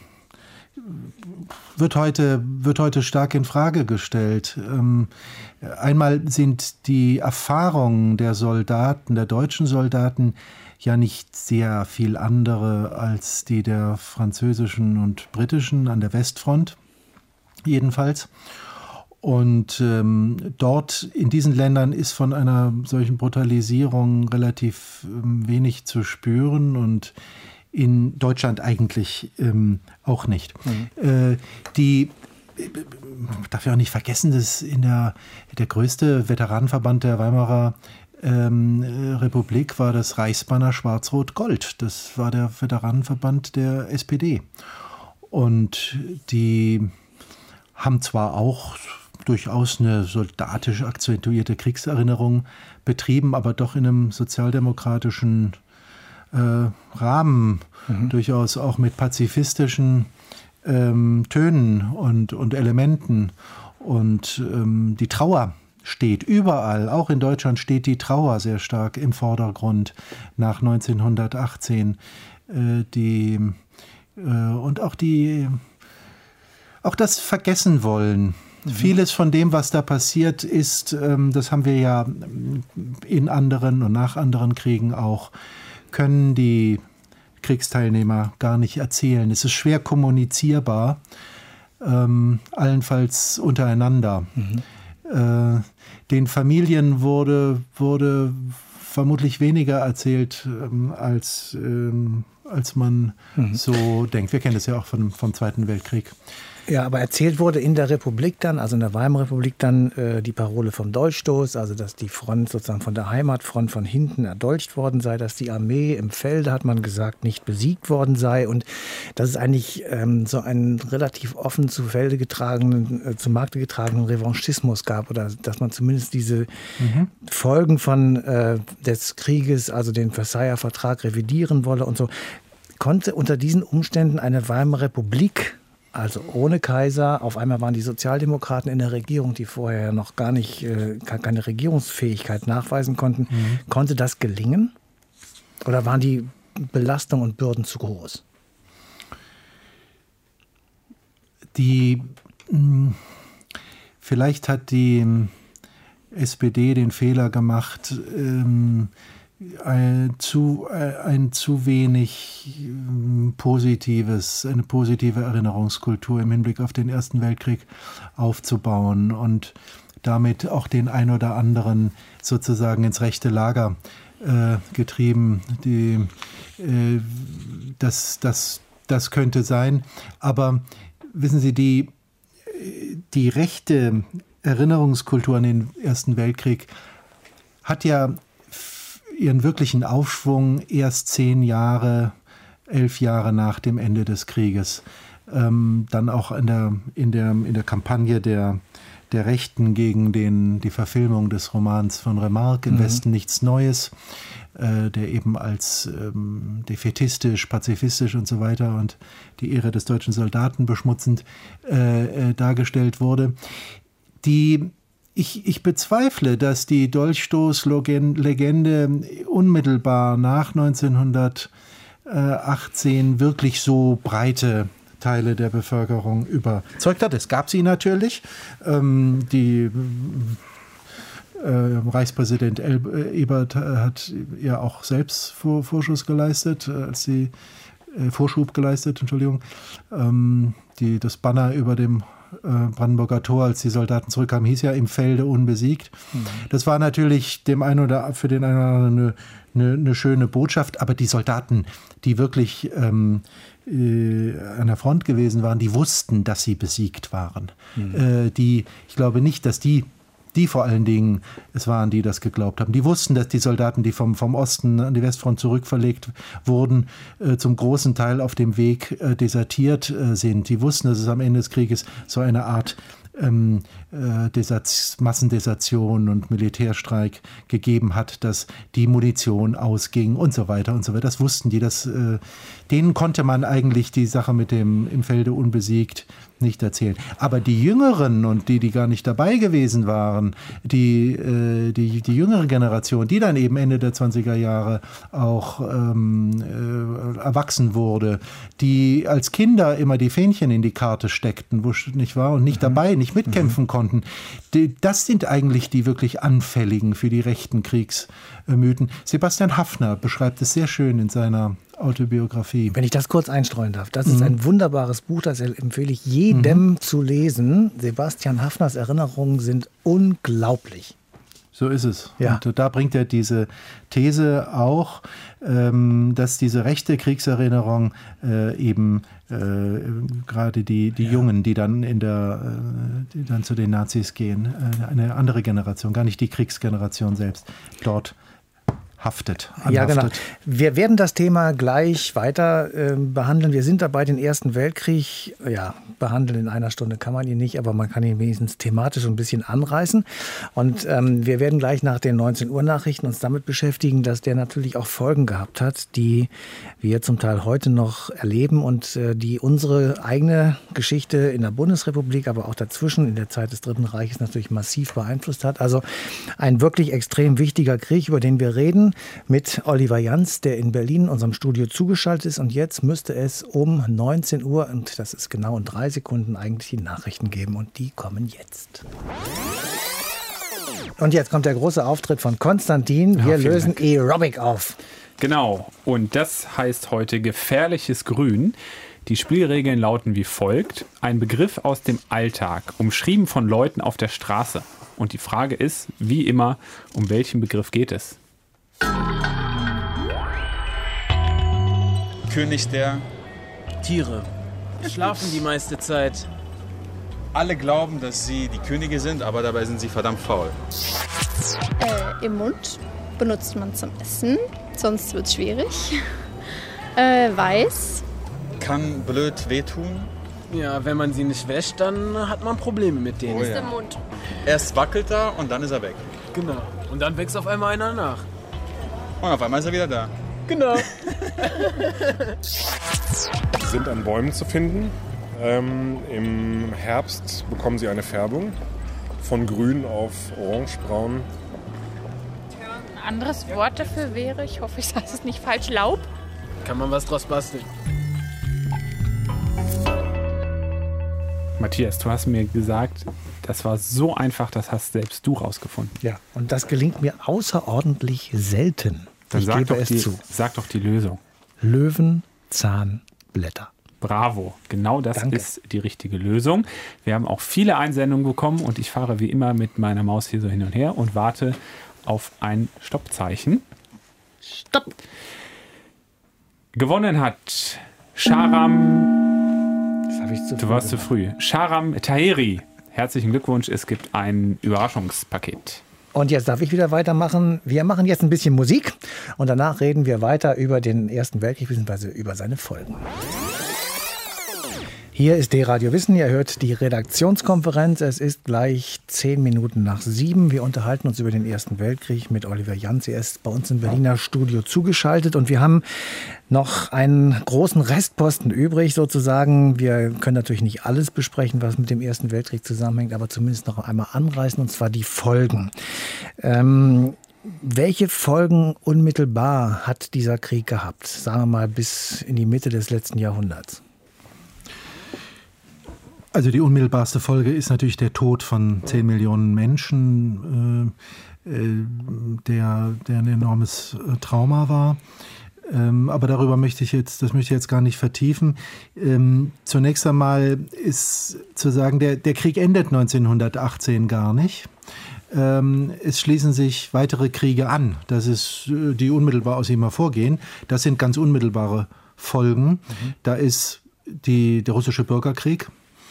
wird heute, wird heute stark in Frage gestellt. Ähm, einmal sind die Erfahrungen der Soldaten, der deutschen Soldaten, ja nicht sehr viel andere als die der französischen und britischen an der Westfront, jedenfalls. Und ähm, dort in diesen Ländern ist von einer solchen Brutalisierung relativ ähm, wenig zu spüren und in Deutschland eigentlich ähm, auch nicht. Mhm. Äh, die, man darf ja auch nicht vergessen, dass in der, der größte Veteranenverband der Weimarer ähm, Republik war das Reichsbanner Schwarz-Rot-Gold. Das war der Veteranenverband der S P D. Und die haben zwar auch durchaus eine soldatisch akzentuierte Kriegserinnerung betrieben, aber doch in einem sozialdemokratischen äh, Rahmen, mhm. durchaus auch mit pazifistischen ähm, Tönen und, und Elementen. Und ähm, die Trauer steht überall, auch in Deutschland steht die Trauer sehr stark im Vordergrund nach neunzehnhundertachtzehn. Äh, die, äh, und auch die, auch das Vergessen wollen. Mhm. Vieles von dem, was da passiert ist, ähm, das haben wir ja in anderen und nach anderen Kriegen auch, können die Kriegsteilnehmer gar nicht erzählen. Es ist schwer kommunizierbar, ähm, allenfalls untereinander. Mhm. Äh, den Familien wurde, wurde vermutlich weniger erzählt, ähm, als, ähm, als man mhm. so denkt. Wir kennen das ja auch vom, vom Zweiten Weltkrieg. Ja, aber erzählt wurde in der Republik dann, also in der Weimarer Republik dann äh, die Parole vom Dolchstoß, also dass die Front sozusagen von der Heimatfront von hinten erdolcht worden sei, dass die Armee im Felde, hat man gesagt, nicht besiegt worden sei und dass es eigentlich ähm, so einen relativ offen zu Felde getragenen, äh, zu Markte getragenen Revanchismus gab oder dass man zumindest diese mhm. Folgen von äh, des Krieges, also den Versailler Vertrag revidieren wolle und so. Konnte unter diesen Umständen eine Weimarer Republik, also ohne Kaiser, auf einmal waren die Sozialdemokraten in der Regierung, die vorher noch gar nicht, äh, keine Regierungsfähigkeit nachweisen konnten. Mhm. Konnte das gelingen? Oder waren die Belastungen und Bürden zu groß? Die, mh, vielleicht hat die S P D den Fehler gemacht, ähm, ein zu, ein zu wenig positives, eine positive Erinnerungskultur im Hinblick auf den Ersten Weltkrieg aufzubauen und damit auch den ein oder anderen sozusagen ins rechte Lager äh, getrieben. Die, äh, das, das, das könnte sein. Aber wissen Sie, die, die rechte Erinnerungskultur an den Ersten Weltkrieg hat ja ihren wirklichen Aufschwung erst zehn Jahre, elf Jahre nach dem Ende des Krieges. Ähm, dann auch in der, in der, in der Kampagne der, der Rechten gegen den, die Verfilmung des Romans von Remarque, Im mhm. Westen nichts Neues, äh, der eben als ähm, defaitistisch, pazifistisch und so weiter und die Ehre des deutschen Soldaten beschmutzend äh, äh, dargestellt wurde. Die Ich, ich bezweifle, dass die Dolchstoßlegende unmittelbar nach neunzehnhundertachtzehn wirklich so breite Teile der Bevölkerung überzeugt hat. Es gab sie natürlich. Ähm, die äh, Reichspräsident Ebert hat ja auch selbst Vor- Vorschuss geleistet, als sie äh, Vorschub geleistet, Entschuldigung, ähm, die, das Banner über dem Brandenburger Tor, als die Soldaten zurückkamen, hieß ja im Felde unbesiegt. Mhm. Das war natürlich dem einen oder für den einen oder anderen eine, eine, eine schöne Botschaft, aber die Soldaten, die wirklich ähm, äh, an der Front gewesen waren, die wussten, dass sie besiegt waren. Mhm. Äh, die, ich glaube nicht, dass die Die vor allen Dingen, es waren, die das geglaubt haben. Die wussten, dass die Soldaten, die vom, vom Osten an die Westfront zurückverlegt wurden, äh, zum großen Teil auf dem Weg äh, desertiert äh, sind. Die wussten, dass es am Ende des Krieges so eine Art ähm, äh, Desert- Massendesertion und Militärstreik gegeben hat, dass die Munition ausging und so weiter und so weiter. Das wussten die. Das, äh, denen konnte man eigentlich die Sache mit dem im Felde unbesiegt nicht erzählen. Aber die Jüngeren und die, die gar nicht dabei gewesen waren, die, äh, die, die jüngere Generation, die dann eben Ende der zwanziger Jahre auch ähm, äh, erwachsen wurde, die als Kinder immer die Fähnchen in die Karte steckten, wo, nicht wahr, und nicht mhm. dabei, nicht mitkämpfen mhm. konnten, die, das sind eigentlich die wirklich Anfälligen für die rechten Kriegsmythen. Sebastian Haffner beschreibt es sehr schön in seiner Autobiografie. Wenn ich das kurz einstreuen darf, das ist mhm. ein wunderbares Buch, das empfehle ich jedem mhm. zu lesen. Sebastian Haffners Erinnerungen sind unglaublich. So ist es. Ja. Und da bringt er diese These auch, ähm, dass diese rechte Kriegserinnerung äh, eben äh, gerade die, die ja. Jungen, die dann in der, äh, die dann zu den Nazis gehen, äh, eine andere Generation, gar nicht die Kriegsgeneration selbst, dort haftet. Anhaftet. Ja, genau. Wir werden das Thema gleich weiter äh, behandeln. Wir sind dabei, den Ersten Weltkrieg, ja, behandeln in einer Stunde kann man ihn nicht, aber man kann ihn wenigstens thematisch ein bisschen anreißen. Und ähm, wir werden gleich nach den neunzehn Uhr Nachrichten uns damit beschäftigen, dass der natürlich auch Folgen gehabt hat, die wir zum Teil heute noch erleben und äh, die unsere eigene Geschichte in der Bundesrepublik, aber auch dazwischen in der Zeit des Dritten Reiches natürlich massiv beeinflusst hat. Also ein wirklich extrem wichtiger Krieg, über den wir reden, mit Oliver Jans, der in Berlin in unserem Studio zugeschaltet ist. Und jetzt müsste es um neunzehn Uhr, und das ist genau in drei Sekunden, eigentlich die Nachrichten geben. Und die kommen jetzt. Und jetzt kommt der große Auftritt von Konstantin. Wir ja, lösen Dank. Aerobic auf. Genau. Und das heißt heute gefährliches Grün. Die Spielregeln lauten wie folgt. Ein Begriff aus dem Alltag, umschrieben von Leuten auf der Straße. Und die Frage ist, wie immer, um welchen Begriff geht es? König der Tiere. Schlafen die meiste Zeit. Alle glauben, dass sie die Könige sind, aber dabei sind sie verdammt faul. Äh, im Mund benutzt man zum Essen, sonst wird es schwierig. Äh, weiß. Kann blöd wehtun. Ja, wenn man sie nicht wäscht, dann hat man Probleme mit denen. Oh, ja. Ist im Mund. Erst wackelt er und dann ist er weg. Genau. Und dann wächst auf einmal einer nach. Und auf einmal ist er wieder da. Genau. Sie sind an Bäumen zu finden. Ähm, Im Herbst bekommen sie eine Färbung von grün auf orange-braun. Ein anderes Wort dafür wäre, ich hoffe, ich sage es nicht falsch, Laub. Kann man was draus basteln. Matthias, du hast mir gesagt, das war so einfach, das hast selbst du rausgefunden. Ja, und das gelingt mir außerordentlich selten. Dann ich sag gebe doch es die, zu. Sag doch die Lösung. Löwenzahnblätter. Bravo, genau das Danke. ist die richtige Lösung. Wir haben auch viele Einsendungen bekommen und ich fahre wie immer mit meiner Maus hier so hin und her und warte auf ein Stoppzeichen. Stopp! Gewonnen hat Sharam, Das habe ich zu du früh warst zu gemacht. früh, Sharam Taheri. Herzlichen Glückwunsch, es gibt ein Überraschungspaket. Und jetzt darf ich wieder weitermachen. Wir machen jetzt ein bisschen Musik und danach reden wir weiter über den Ersten Weltkrieg bzw. über seine Folgen. Hier ist D-Radio Wissen. Ihr hört die Redaktionskonferenz. Es ist gleich zehn Minuten nach sieben. Wir unterhalten uns über den Ersten Weltkrieg mit Oliver Janz. Er ist bei uns im Berliner Studio zugeschaltet. Und wir haben noch einen großen Restposten übrig sozusagen. Wir können natürlich nicht alles besprechen, was mit dem Ersten Weltkrieg zusammenhängt, aber zumindest noch einmal anreißen, und zwar die Folgen. Ähm, welche Folgen unmittelbar hat dieser Krieg gehabt? Sagen wir mal bis in die Mitte des letzten Jahrhunderts. Also die unmittelbarste Folge ist natürlich der Tod von zehn Millionen Menschen, äh, äh, der, der ein enormes äh, Trauma war. Ähm, aber darüber möchte ich jetzt, das möchte ich jetzt gar nicht vertiefen. Ähm, zunächst einmal ist zu sagen, der, der Krieg endet neunzehnhundertachtzehn gar nicht. Ähm, es schließen sich weitere Kriege an. Das ist, äh, die unmittelbar aus ihm hervorgehen. Das sind ganz unmittelbare Folgen. Mhm. Da ist die, der russische Bürgerkrieg,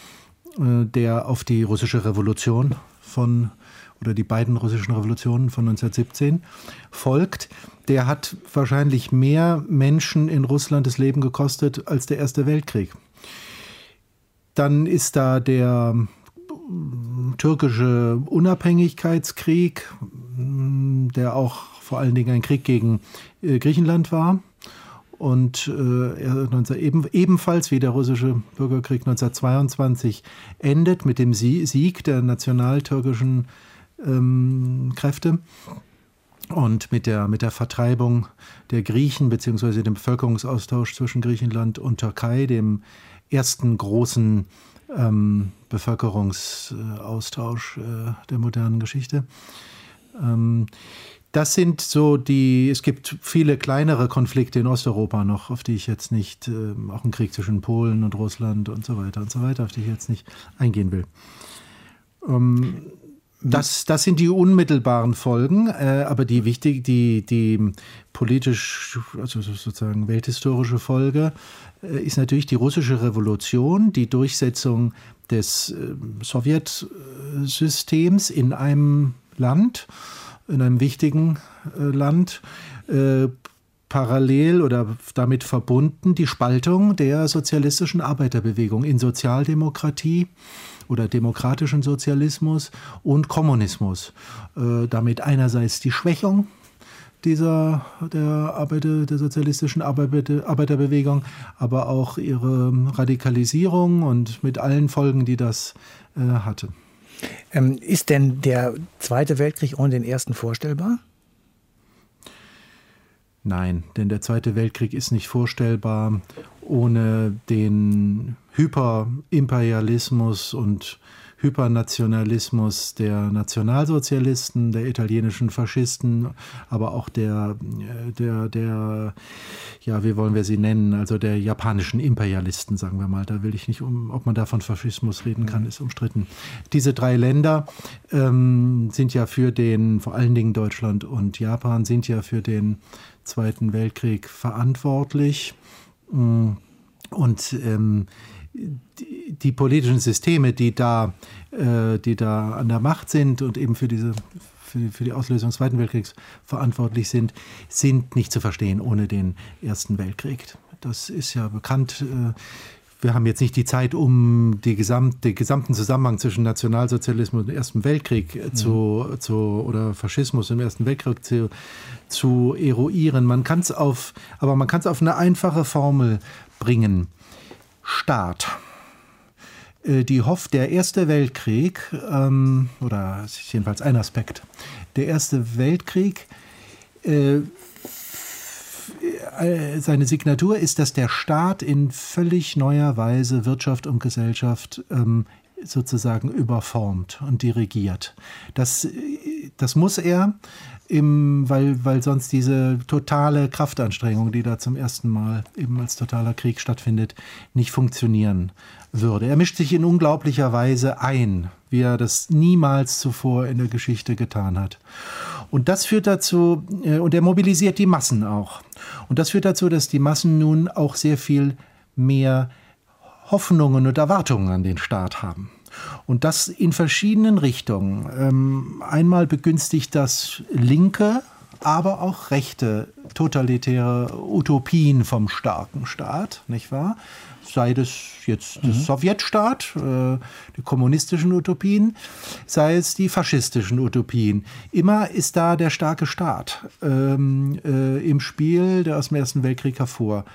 der auf die russische Revolution von, oder die beiden russischen Revolutionen von neunzehnhundertsiebzehn folgt. Der hat wahrscheinlich mehr Menschen in Russland das Leben gekostet als der Erste Weltkrieg. Dann ist da der türkische Unabhängigkeitskrieg, der auch vor allen Dingen ein Krieg gegen Griechenland war. Und äh, eben, ebenfalls wie der russische Bürgerkrieg neunzehnhundertzweiundzwanzig endet mit dem Sieg der nationaltürkischen ähm, Kräfte und mit der, mit der Vertreibung der Griechen bzw. dem Bevölkerungsaustausch zwischen Griechenland und Türkei, dem ersten großen ähm, Bevölkerungsaustausch äh, der modernen Geschichte. Ähm, Das sind so die, es gibt viele kleinere Konflikte in Osteuropa noch, auf die ich jetzt nicht, äh, auch ein Krieg zwischen Polen und Russland und so weiter und so weiter, auf die ich jetzt nicht eingehen will. Ähm, das, das sind die unmittelbaren Folgen, äh, aber die wichtig, die, die politisch, also sozusagen welthistorische Folge äh, ist natürlich die russische Revolution, die Durchsetzung des äh, Sowjetsystems in einem Land, in einem wichtigen äh, Land, äh, parallel oder damit verbunden die Spaltung der sozialistischen Arbeiterbewegung in Sozialdemokratie oder demokratischen Sozialismus und Kommunismus. Äh, damit einerseits die Schwächung dieser der, Arbeiter, der sozialistischen Arbeiter, Arbeiterbewegung, aber auch ihre Radikalisierung und mit allen Folgen, die das äh, hatte. Ähm, ist denn der Zweite Weltkrieg ohne den Ersten vorstellbar? Nein, denn der Zweite Weltkrieg ist nicht vorstellbar ohne den Hyperimperialismus und Hypernationalismus der Nationalsozialisten, der italienischen Faschisten, aber auch der, der, der, ja, wie wollen wir sie nennen, also der japanischen Imperialisten, sagen wir mal. Da will ich nicht, um, ob man da von Faschismus reden kann, ist umstritten. Diese drei Länder ähm, sind ja für den, vor allen Dingen Deutschland und Japan, sind ja für den Zweiten Weltkrieg verantwortlich. Und ähm, Die, die politischen Systeme, die da, äh, die da an der Macht sind und eben für, diese, für, für die Auslösung des Zweiten Weltkriegs verantwortlich sind, sind nicht zu verstehen ohne den Ersten Weltkrieg. Das ist ja bekannt. Wir haben jetzt nicht die Zeit, um die gesamt, den gesamten Zusammenhang zwischen Nationalsozialismus und dem Ersten Weltkrieg mhm. zu, zu, oder Faschismus im Ersten Weltkrieg zu, zu eruieren. Man kann's auf, aber man kann es auf eine einfache Formel bringen. Staat. Die Hoff, der Erste Weltkrieg, ähm, oder das ist jedenfalls ein Aspekt, der Erste Weltkrieg, äh, seine Signatur ist, dass der Staat in völlig neuer Weise Wirtschaft und Gesellschaft ähm, sozusagen überformt und dirigiert. Das, das muss er, im, weil, weil sonst diese totale Kraftanstrengung, die da zum ersten Mal eben als totaler Krieg stattfindet, nicht funktionieren würde. Er mischt sich in unglaublicher Weise ein, wie er das niemals zuvor in der Geschichte getan hat. Und das führt dazu, und er mobilisiert die Massen auch. Und das führt dazu, dass die Massen nun auch sehr viel mehr Hoffnungen und Erwartungen an den Staat haben. Und das in verschiedenen Richtungen. Ähm, einmal begünstigt das linke, aber auch rechte totalitäre Utopien vom starken Staat, nicht wahr? Sei das jetzt mhm. der Sowjetstaat, äh, die kommunistischen Utopien, sei es die faschistischen Utopien. Immer ist da der starke Staat ähm, äh, im Spiel, der aus dem Ersten Weltkrieg hervorgeht.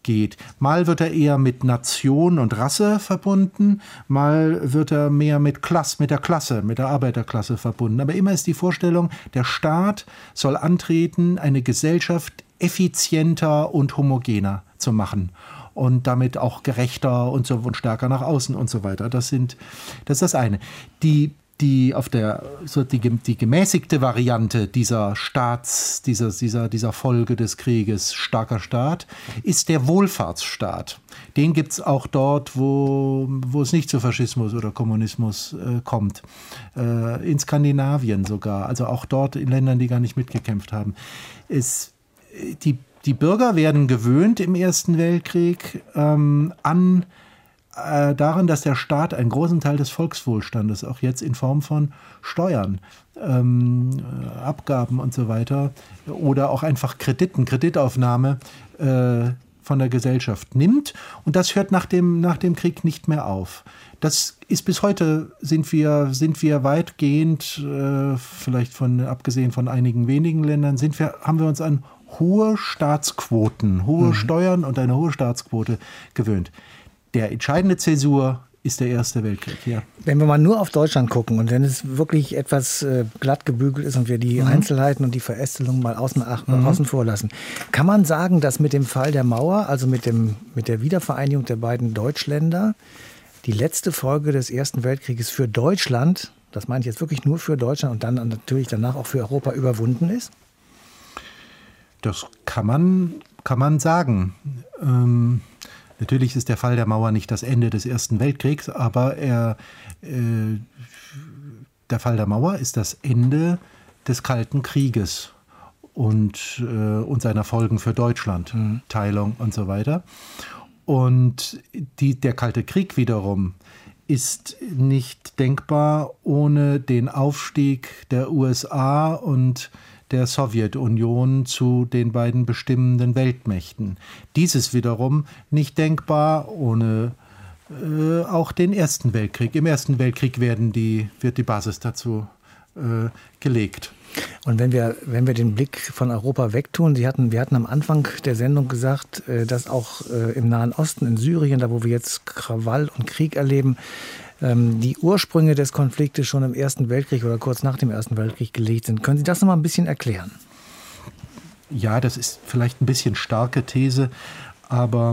Mal wird er eher mit Nation und Rasse verbunden, mal wird er mehr mit Klasse, mit der Klasse, mit der Arbeiterklasse verbunden. Aber immer ist die Vorstellung, der Staat soll antreten, eine Gesellschaft effizienter und homogener zu machen und damit auch gerechter und so und stärker nach außen und so weiter. Das sind, das ist das eine. Die Die auf der so die, die gemäßigte Variante dieser Staats, dieser, dieser, dieser Folge des Krieges, starker Staat, ist der Wohlfahrtsstaat. Den gibt es auch dort, wo, wo es nicht zu Faschismus oder Kommunismus äh, kommt. Äh, in Skandinavien sogar, also auch dort in Ländern, die gar nicht mitgekämpft haben. Es, die, die Bürger werden gewöhnt im Ersten Weltkrieg ähm, an daran, dass der Staat einen großen Teil des Volkswohlstandes, auch jetzt in Form von Steuern, ähm, Abgaben und so weiter, oder auch einfach Krediten, Kreditaufnahme äh, von der Gesellschaft nimmt. Und das hört nach dem, nach dem Krieg nicht mehr auf. Das ist bis heute, sind wir, sind wir weitgehend, äh, vielleicht von, abgesehen von einigen wenigen Ländern, sind wir, haben wir uns an hohe Staatsquoten, hohe mhm. Steuern und eine hohe Staatsquote gewöhnt. Der entscheidende Zäsur ist der Erste Weltkrieg, ja. Wenn wir mal nur auf Deutschland gucken und wenn es wirklich etwas äh, glatt gebügelt ist und wir die mhm. Einzelheiten und die Verästelung mal außen, ach, mhm. außen vor lassen, kann man sagen, dass mit dem Fall der Mauer, also mit, dem, mit der Wiedervereinigung der beiden Deutschländer, die letzte Folge des Ersten Weltkrieges für Deutschland, das meine ich jetzt wirklich nur für Deutschland und dann natürlich danach auch für Europa überwunden ist? Das kann man, kann man sagen. Ähm Natürlich ist der Fall der Mauer nicht das Ende des Ersten Weltkriegs, aber er, äh, der Fall der Mauer ist das Ende des Kalten Krieges und, äh, und seiner Folgen für Deutschland, mhm. Teilung und so weiter. Und die, der Kalte Krieg wiederum ist nicht denkbar ohne den Aufstieg der U S A und der Sowjetunion zu den beiden bestimmenden Weltmächten. Dieses wiederum nicht denkbar ohne äh, auch den Ersten Weltkrieg. Im Ersten Weltkrieg werden die, wird die Basis dazu äh, gelegt. Und wenn wir, wenn wir den Blick von Europa wegtun, Sie hatten, wir hatten am Anfang der Sendung gesagt, dass auch im Nahen Osten, in Syrien, da wo wir jetzt Krawall und Krieg erleben, die Ursprünge des Konfliktes schon im Ersten Weltkrieg oder kurz nach dem Ersten Weltkrieg gelegt sind. Können Sie das noch mal ein bisschen erklären? Ja, das ist vielleicht ein bisschen starke These, aber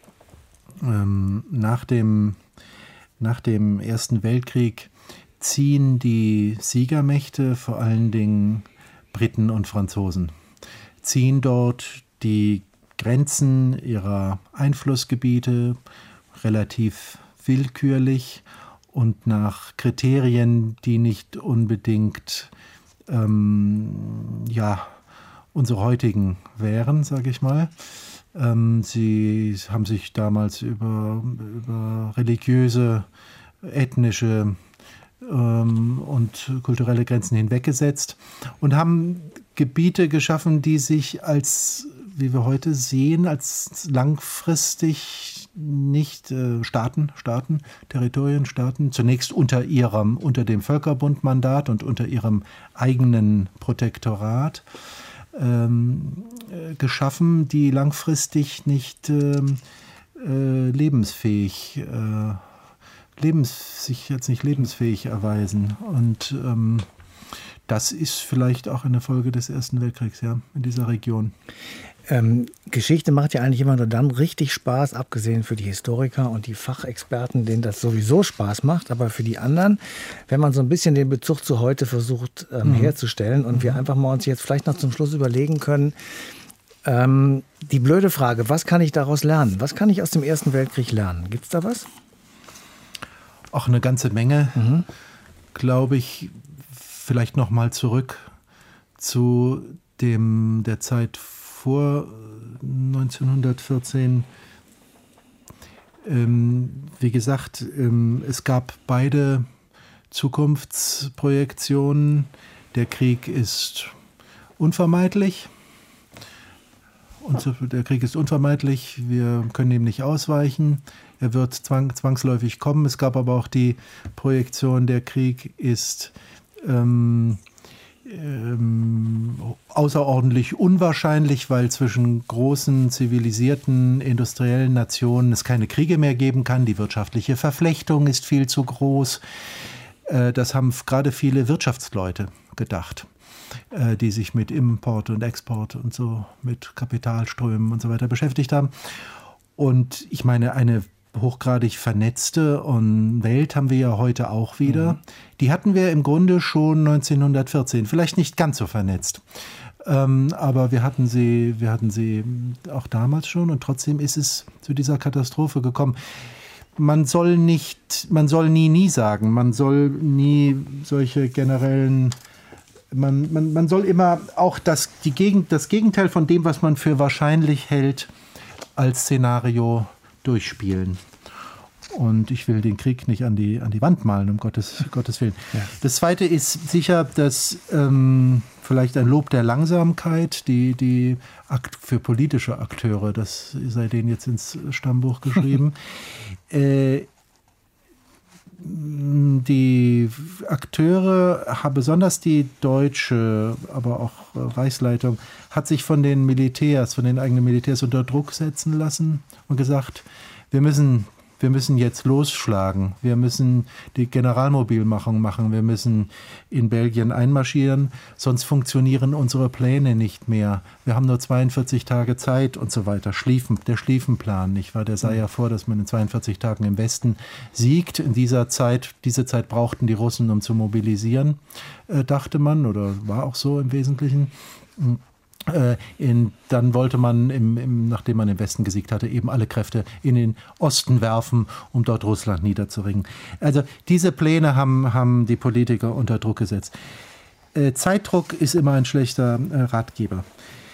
ähm, nach dem, nach dem Ersten Weltkrieg ziehen die Siegermächte, vor allen Dingen Briten und Franzosen, ziehen dort die Grenzen ihrer Einflussgebiete relativ willkürlich und nach Kriterien, die nicht unbedingt ähm, ja, unsere heutigen wären, sage ich mal. Ähm, sie haben sich damals über, über religiöse, ethnische ähm, und kulturelle Grenzen hinweggesetzt und haben Gebiete geschaffen, die sich als, wie wir heute sehen, als langfristig nicht äh, Staaten, Staaten, Territorien, Staaten, zunächst unter ihrem, unter dem Völkerbundmandat und unter ihrem eigenen Protektorat ähm, äh, geschaffen, die langfristig nicht äh, äh, lebensfähig, äh, lebens, sich jetzt nicht lebensfähig erweisen. Und ähm, das ist vielleicht auch eine Folge des Ersten Weltkriegs, ja, in dieser Region. Ähm, Geschichte macht ja eigentlich immer nur dann richtig Spaß, abgesehen für die Historiker und die Fachexperten, denen das sowieso Spaß macht. Aber für die anderen, wenn man so ein bisschen den Bezug zu heute versucht ähm, mhm. herzustellen und mhm. wir einfach mal uns jetzt vielleicht noch zum Schluss überlegen können, ähm, die blöde Frage, was kann ich daraus lernen? Was kann ich aus dem Ersten Weltkrieg lernen? Gibt es da was? Auch eine ganze Menge, mhm. glaube ich. Vielleicht noch mal zurück zu dem, der Zeit vor neunzehnhundertvierzehn. Ähm, wie gesagt, ähm, es gab beide Zukunftsprojektionen. Der Krieg ist unvermeidlich. Und der Krieg ist unvermeidlich. Wir können ihm nicht ausweichen. Er wird zwang, zwangsläufig kommen. Es gab aber auch die Projektion, der Krieg ist ähm, Ähm, außerordentlich unwahrscheinlich, weil zwischen großen, zivilisierten, industriellen Nationen es keine Kriege mehr geben kann. Die wirtschaftliche Verflechtung ist viel zu groß. Äh, das haben gerade viele Wirtschaftsleute gedacht, äh, die sich mit Import und Export und so, mit Kapitalströmen und so weiter beschäftigt haben. Und ich meine, eine hochgradig vernetzte und Welt haben wir ja heute auch wieder. Mhm. Die hatten wir im Grunde schon neunzehnhundertvierzehn, vielleicht nicht ganz so vernetzt. Ähm, aber wir hatten sie, wir hatten sie auch damals schon und trotzdem ist es zu dieser Katastrophe gekommen. Man soll nicht, man soll nie, nie sagen, man soll nie solche generellen, man, man, man soll immer auch das, die Gegend, das Gegenteil von dem, was man für wahrscheinlich hält, als Szenario durchspielen. Und ich will den Krieg nicht an die, an die Wand malen, um Gottes, Gottes Willen. Ja. Das Zweite ist sicher, dass ähm, vielleicht ein Lob der Langsamkeit, die, die Akt für politische Akteure, das sei denen jetzt ins Stammbuch geschrieben, äh, die Akteure, besonders die deutsche, aber auch Reichsleitung, hat sich von den Militärs, von den eigenen Militärs unter Druck setzen lassen und gesagt, wir müssen, wir müssen jetzt losschlagen, wir müssen die Generalmobilmachung machen, wir müssen in Belgien einmarschieren, sonst funktionieren unsere Pläne nicht mehr. Wir haben nur zweiundvierzig Tage Zeit und so weiter. Schliefen, der Schlieffenplan, nicht wahr? Der sah ja vor, dass man in zweiundvierzig Tagen im Westen siegt. In dieser Zeit, diese Zeit brauchten die Russen, um zu mobilisieren, äh, dachte man, oder war auch so im Wesentlichen. Äh, in, dann wollte man, im, im, nachdem man im Westen gesiegt hatte, eben alle Kräfte in den Osten werfen, um dort Russland niederzuringen. Also diese Pläne haben, haben die Politiker unter Druck gesetzt. Äh, Zeitdruck ist immer ein schlechter äh, Ratgeber.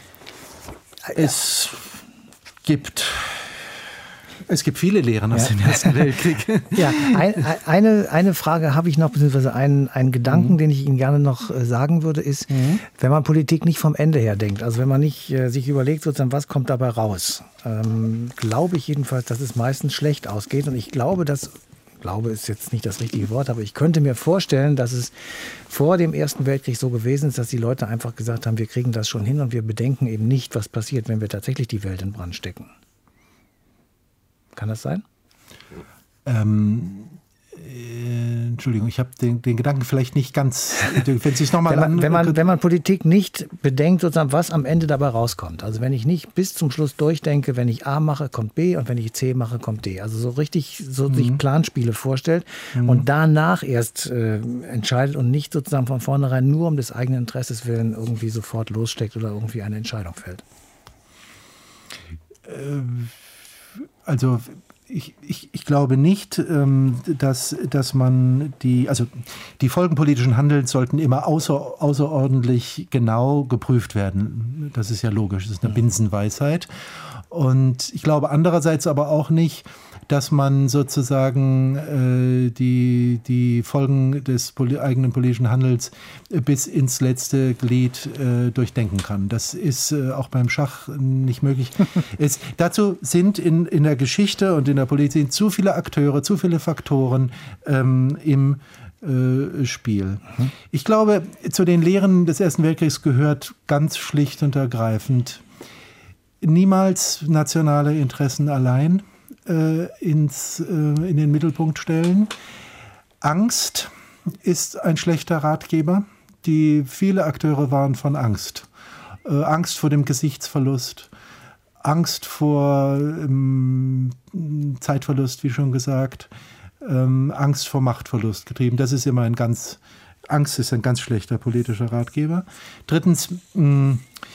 Es gibt... Es gibt viele Lehren aus ja. dem Ersten Weltkrieg. Ja, ein, eine, eine Frage habe ich noch, beziehungsweise einen, einen Gedanken, mhm. den ich Ihnen gerne noch sagen würde, ist, mhm. wenn man Politik nicht vom Ende her denkt, also wenn man nicht äh, sich überlegt, sozusagen, was kommt dabei raus, ähm, glaube ich jedenfalls, dass es meistens schlecht ausgeht. Und ich glaube, dass, glaube ist jetzt nicht das richtige Wort, aber ich könnte mir vorstellen, dass es vor dem Ersten Weltkrieg so gewesen ist, dass die Leute einfach gesagt haben, wir kriegen das schon hin und wir bedenken eben nicht, was passiert, wenn wir tatsächlich die Welt in Brand stecken. Kann das sein? Ähm, äh, Entschuldigung, ich habe den, den Gedanken vielleicht nicht ganz. Wenn, sich noch mal wenn, man, an, wenn, man, wenn man Politik nicht bedenkt, sozusagen, was am Ende dabei rauskommt. Also wenn ich nicht bis zum Schluss durchdenke, wenn ich A mache, kommt B und wenn ich C mache, kommt D. Also so richtig so mhm. sich Planspiele vorstellt mhm. und danach erst äh, entscheidet und nicht sozusagen von vornherein nur um des eigenen Interesses willen irgendwie sofort lossteckt oder irgendwie eine Entscheidung fällt. Ähm. Also ich, ich, ich glaube nicht, ähm, dass, dass man die, also die Folgen politischen Handelns sollten immer außer, außerordentlich genau geprüft werden. Das ist ja logisch, das ist eine Binsenweisheit. Und ich glaube andererseits aber auch nicht, dass man sozusagen äh, die, die Folgen des poli- eigenen politischen Handels bis ins letzte Glied äh, durchdenken kann. Das ist äh, auch beim Schach nicht möglich. es, dazu sind in, in der Geschichte und in der Politik zu viele Akteure, zu viele Faktoren ähm, im äh, Spiel. Mhm. Ich glaube, zu den Lehren des Ersten Weltkriegs gehört ganz schlicht und ergreifend niemals nationale Interessen allein Ins, in den Mittelpunkt stellen. Angst ist ein schlechter Ratgeber. Die, viele Akteure waren von Angst äh, Angst vor dem Gesichtsverlust, Angst vor ähm, Zeitverlust, wie schon gesagt, ähm, Angst vor Machtverlust getrieben. Das ist immer ein ganz, Angst ist ein ganz schlechter politischer Ratgeber. Drittens, mh,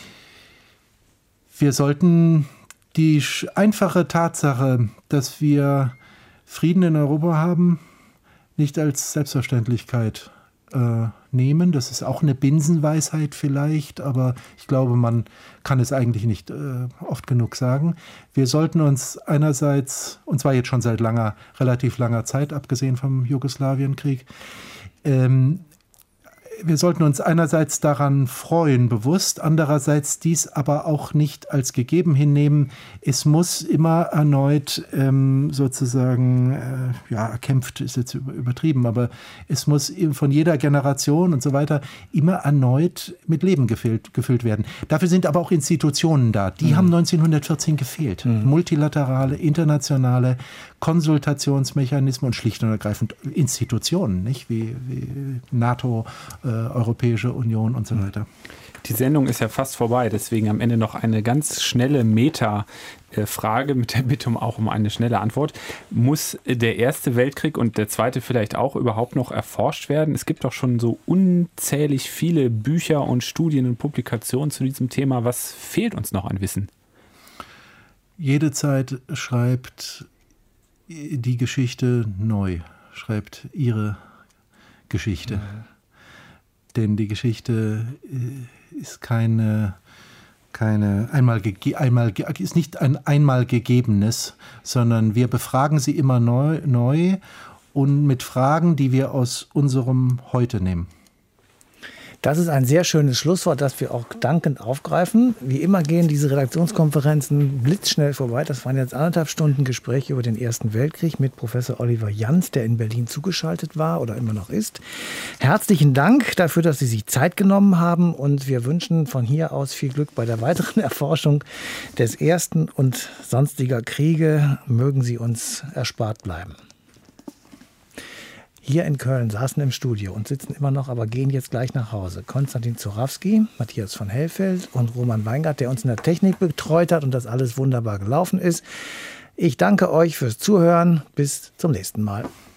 wir sollten die einfache Tatsache, dass wir Frieden in Europa haben, nicht als Selbstverständlichkeit äh, nehmen. Das ist auch eine Binsenweisheit vielleicht, aber ich glaube, man kann es eigentlich nicht äh, oft genug sagen. Wir sollten uns einerseits, und zwar jetzt schon seit langer, relativ langer Zeit, abgesehen vom Jugoslawienkrieg, ähm, wir sollten uns einerseits daran freuen, bewusst, andererseits dies aber auch nicht als gegeben hinnehmen. Es muss immer erneut ähm, sozusagen, äh, ja, erkämpft ist jetzt übertrieben, aber es muss von jeder Generation und so weiter immer erneut mit Leben gefüllt, gefüllt werden. Dafür sind aber auch Institutionen da. Die mhm. haben neunzehnhundertvierzehn gefehlt. Mhm. Multilaterale, internationale Konsultationsmechanismen und schlicht und ergreifend Institutionen, nicht? Wie, wie NATO, äh, Europäische Union und so weiter. Die Sendung ist ja fast vorbei, deswegen am Ende noch eine ganz schnelle Meta-Frage mit der Bitte um auch um eine schnelle Antwort. Muss der Erste Weltkrieg und der Zweite vielleicht auch überhaupt noch erforscht werden? Es gibt doch schon so unzählig viele Bücher und Studien und Publikationen zu diesem Thema. Was fehlt uns noch an Wissen? Jede Zeit schreibt die Geschichte neu, schreibt ihre Geschichte. Ja. Denn die Geschichte ist keine, keine einmal, einmal ist nicht ein einmal Gegebenes, sondern wir befragen sie immer neu, neu und mit Fragen, die wir aus unserem Heute nehmen. Das ist ein sehr schönes Schlusswort, das wir auch dankend aufgreifen. Wie immer gehen diese Redaktionskonferenzen blitzschnell vorbei. Das waren jetzt anderthalb Stunden Gespräch über den Ersten Weltkrieg mit Professor Oliver Janz, der in Berlin zugeschaltet war oder immer noch ist. Herzlichen Dank dafür, dass Sie sich Zeit genommen haben und wir wünschen von hier aus viel Glück bei der weiteren Erforschung des Ersten und sonstiger Kriege. Mögen Sie uns erspart bleiben. Hier in Köln saßen im Studio und sitzen immer noch, aber gehen jetzt gleich nach Hause. Konstantin Zurawski, Matthias von Hellfeld und Roman Weingart, der uns in der Technik betreut hat und das alles wunderbar gelaufen ist. Ich danke euch fürs Zuhören. Bis zum nächsten Mal.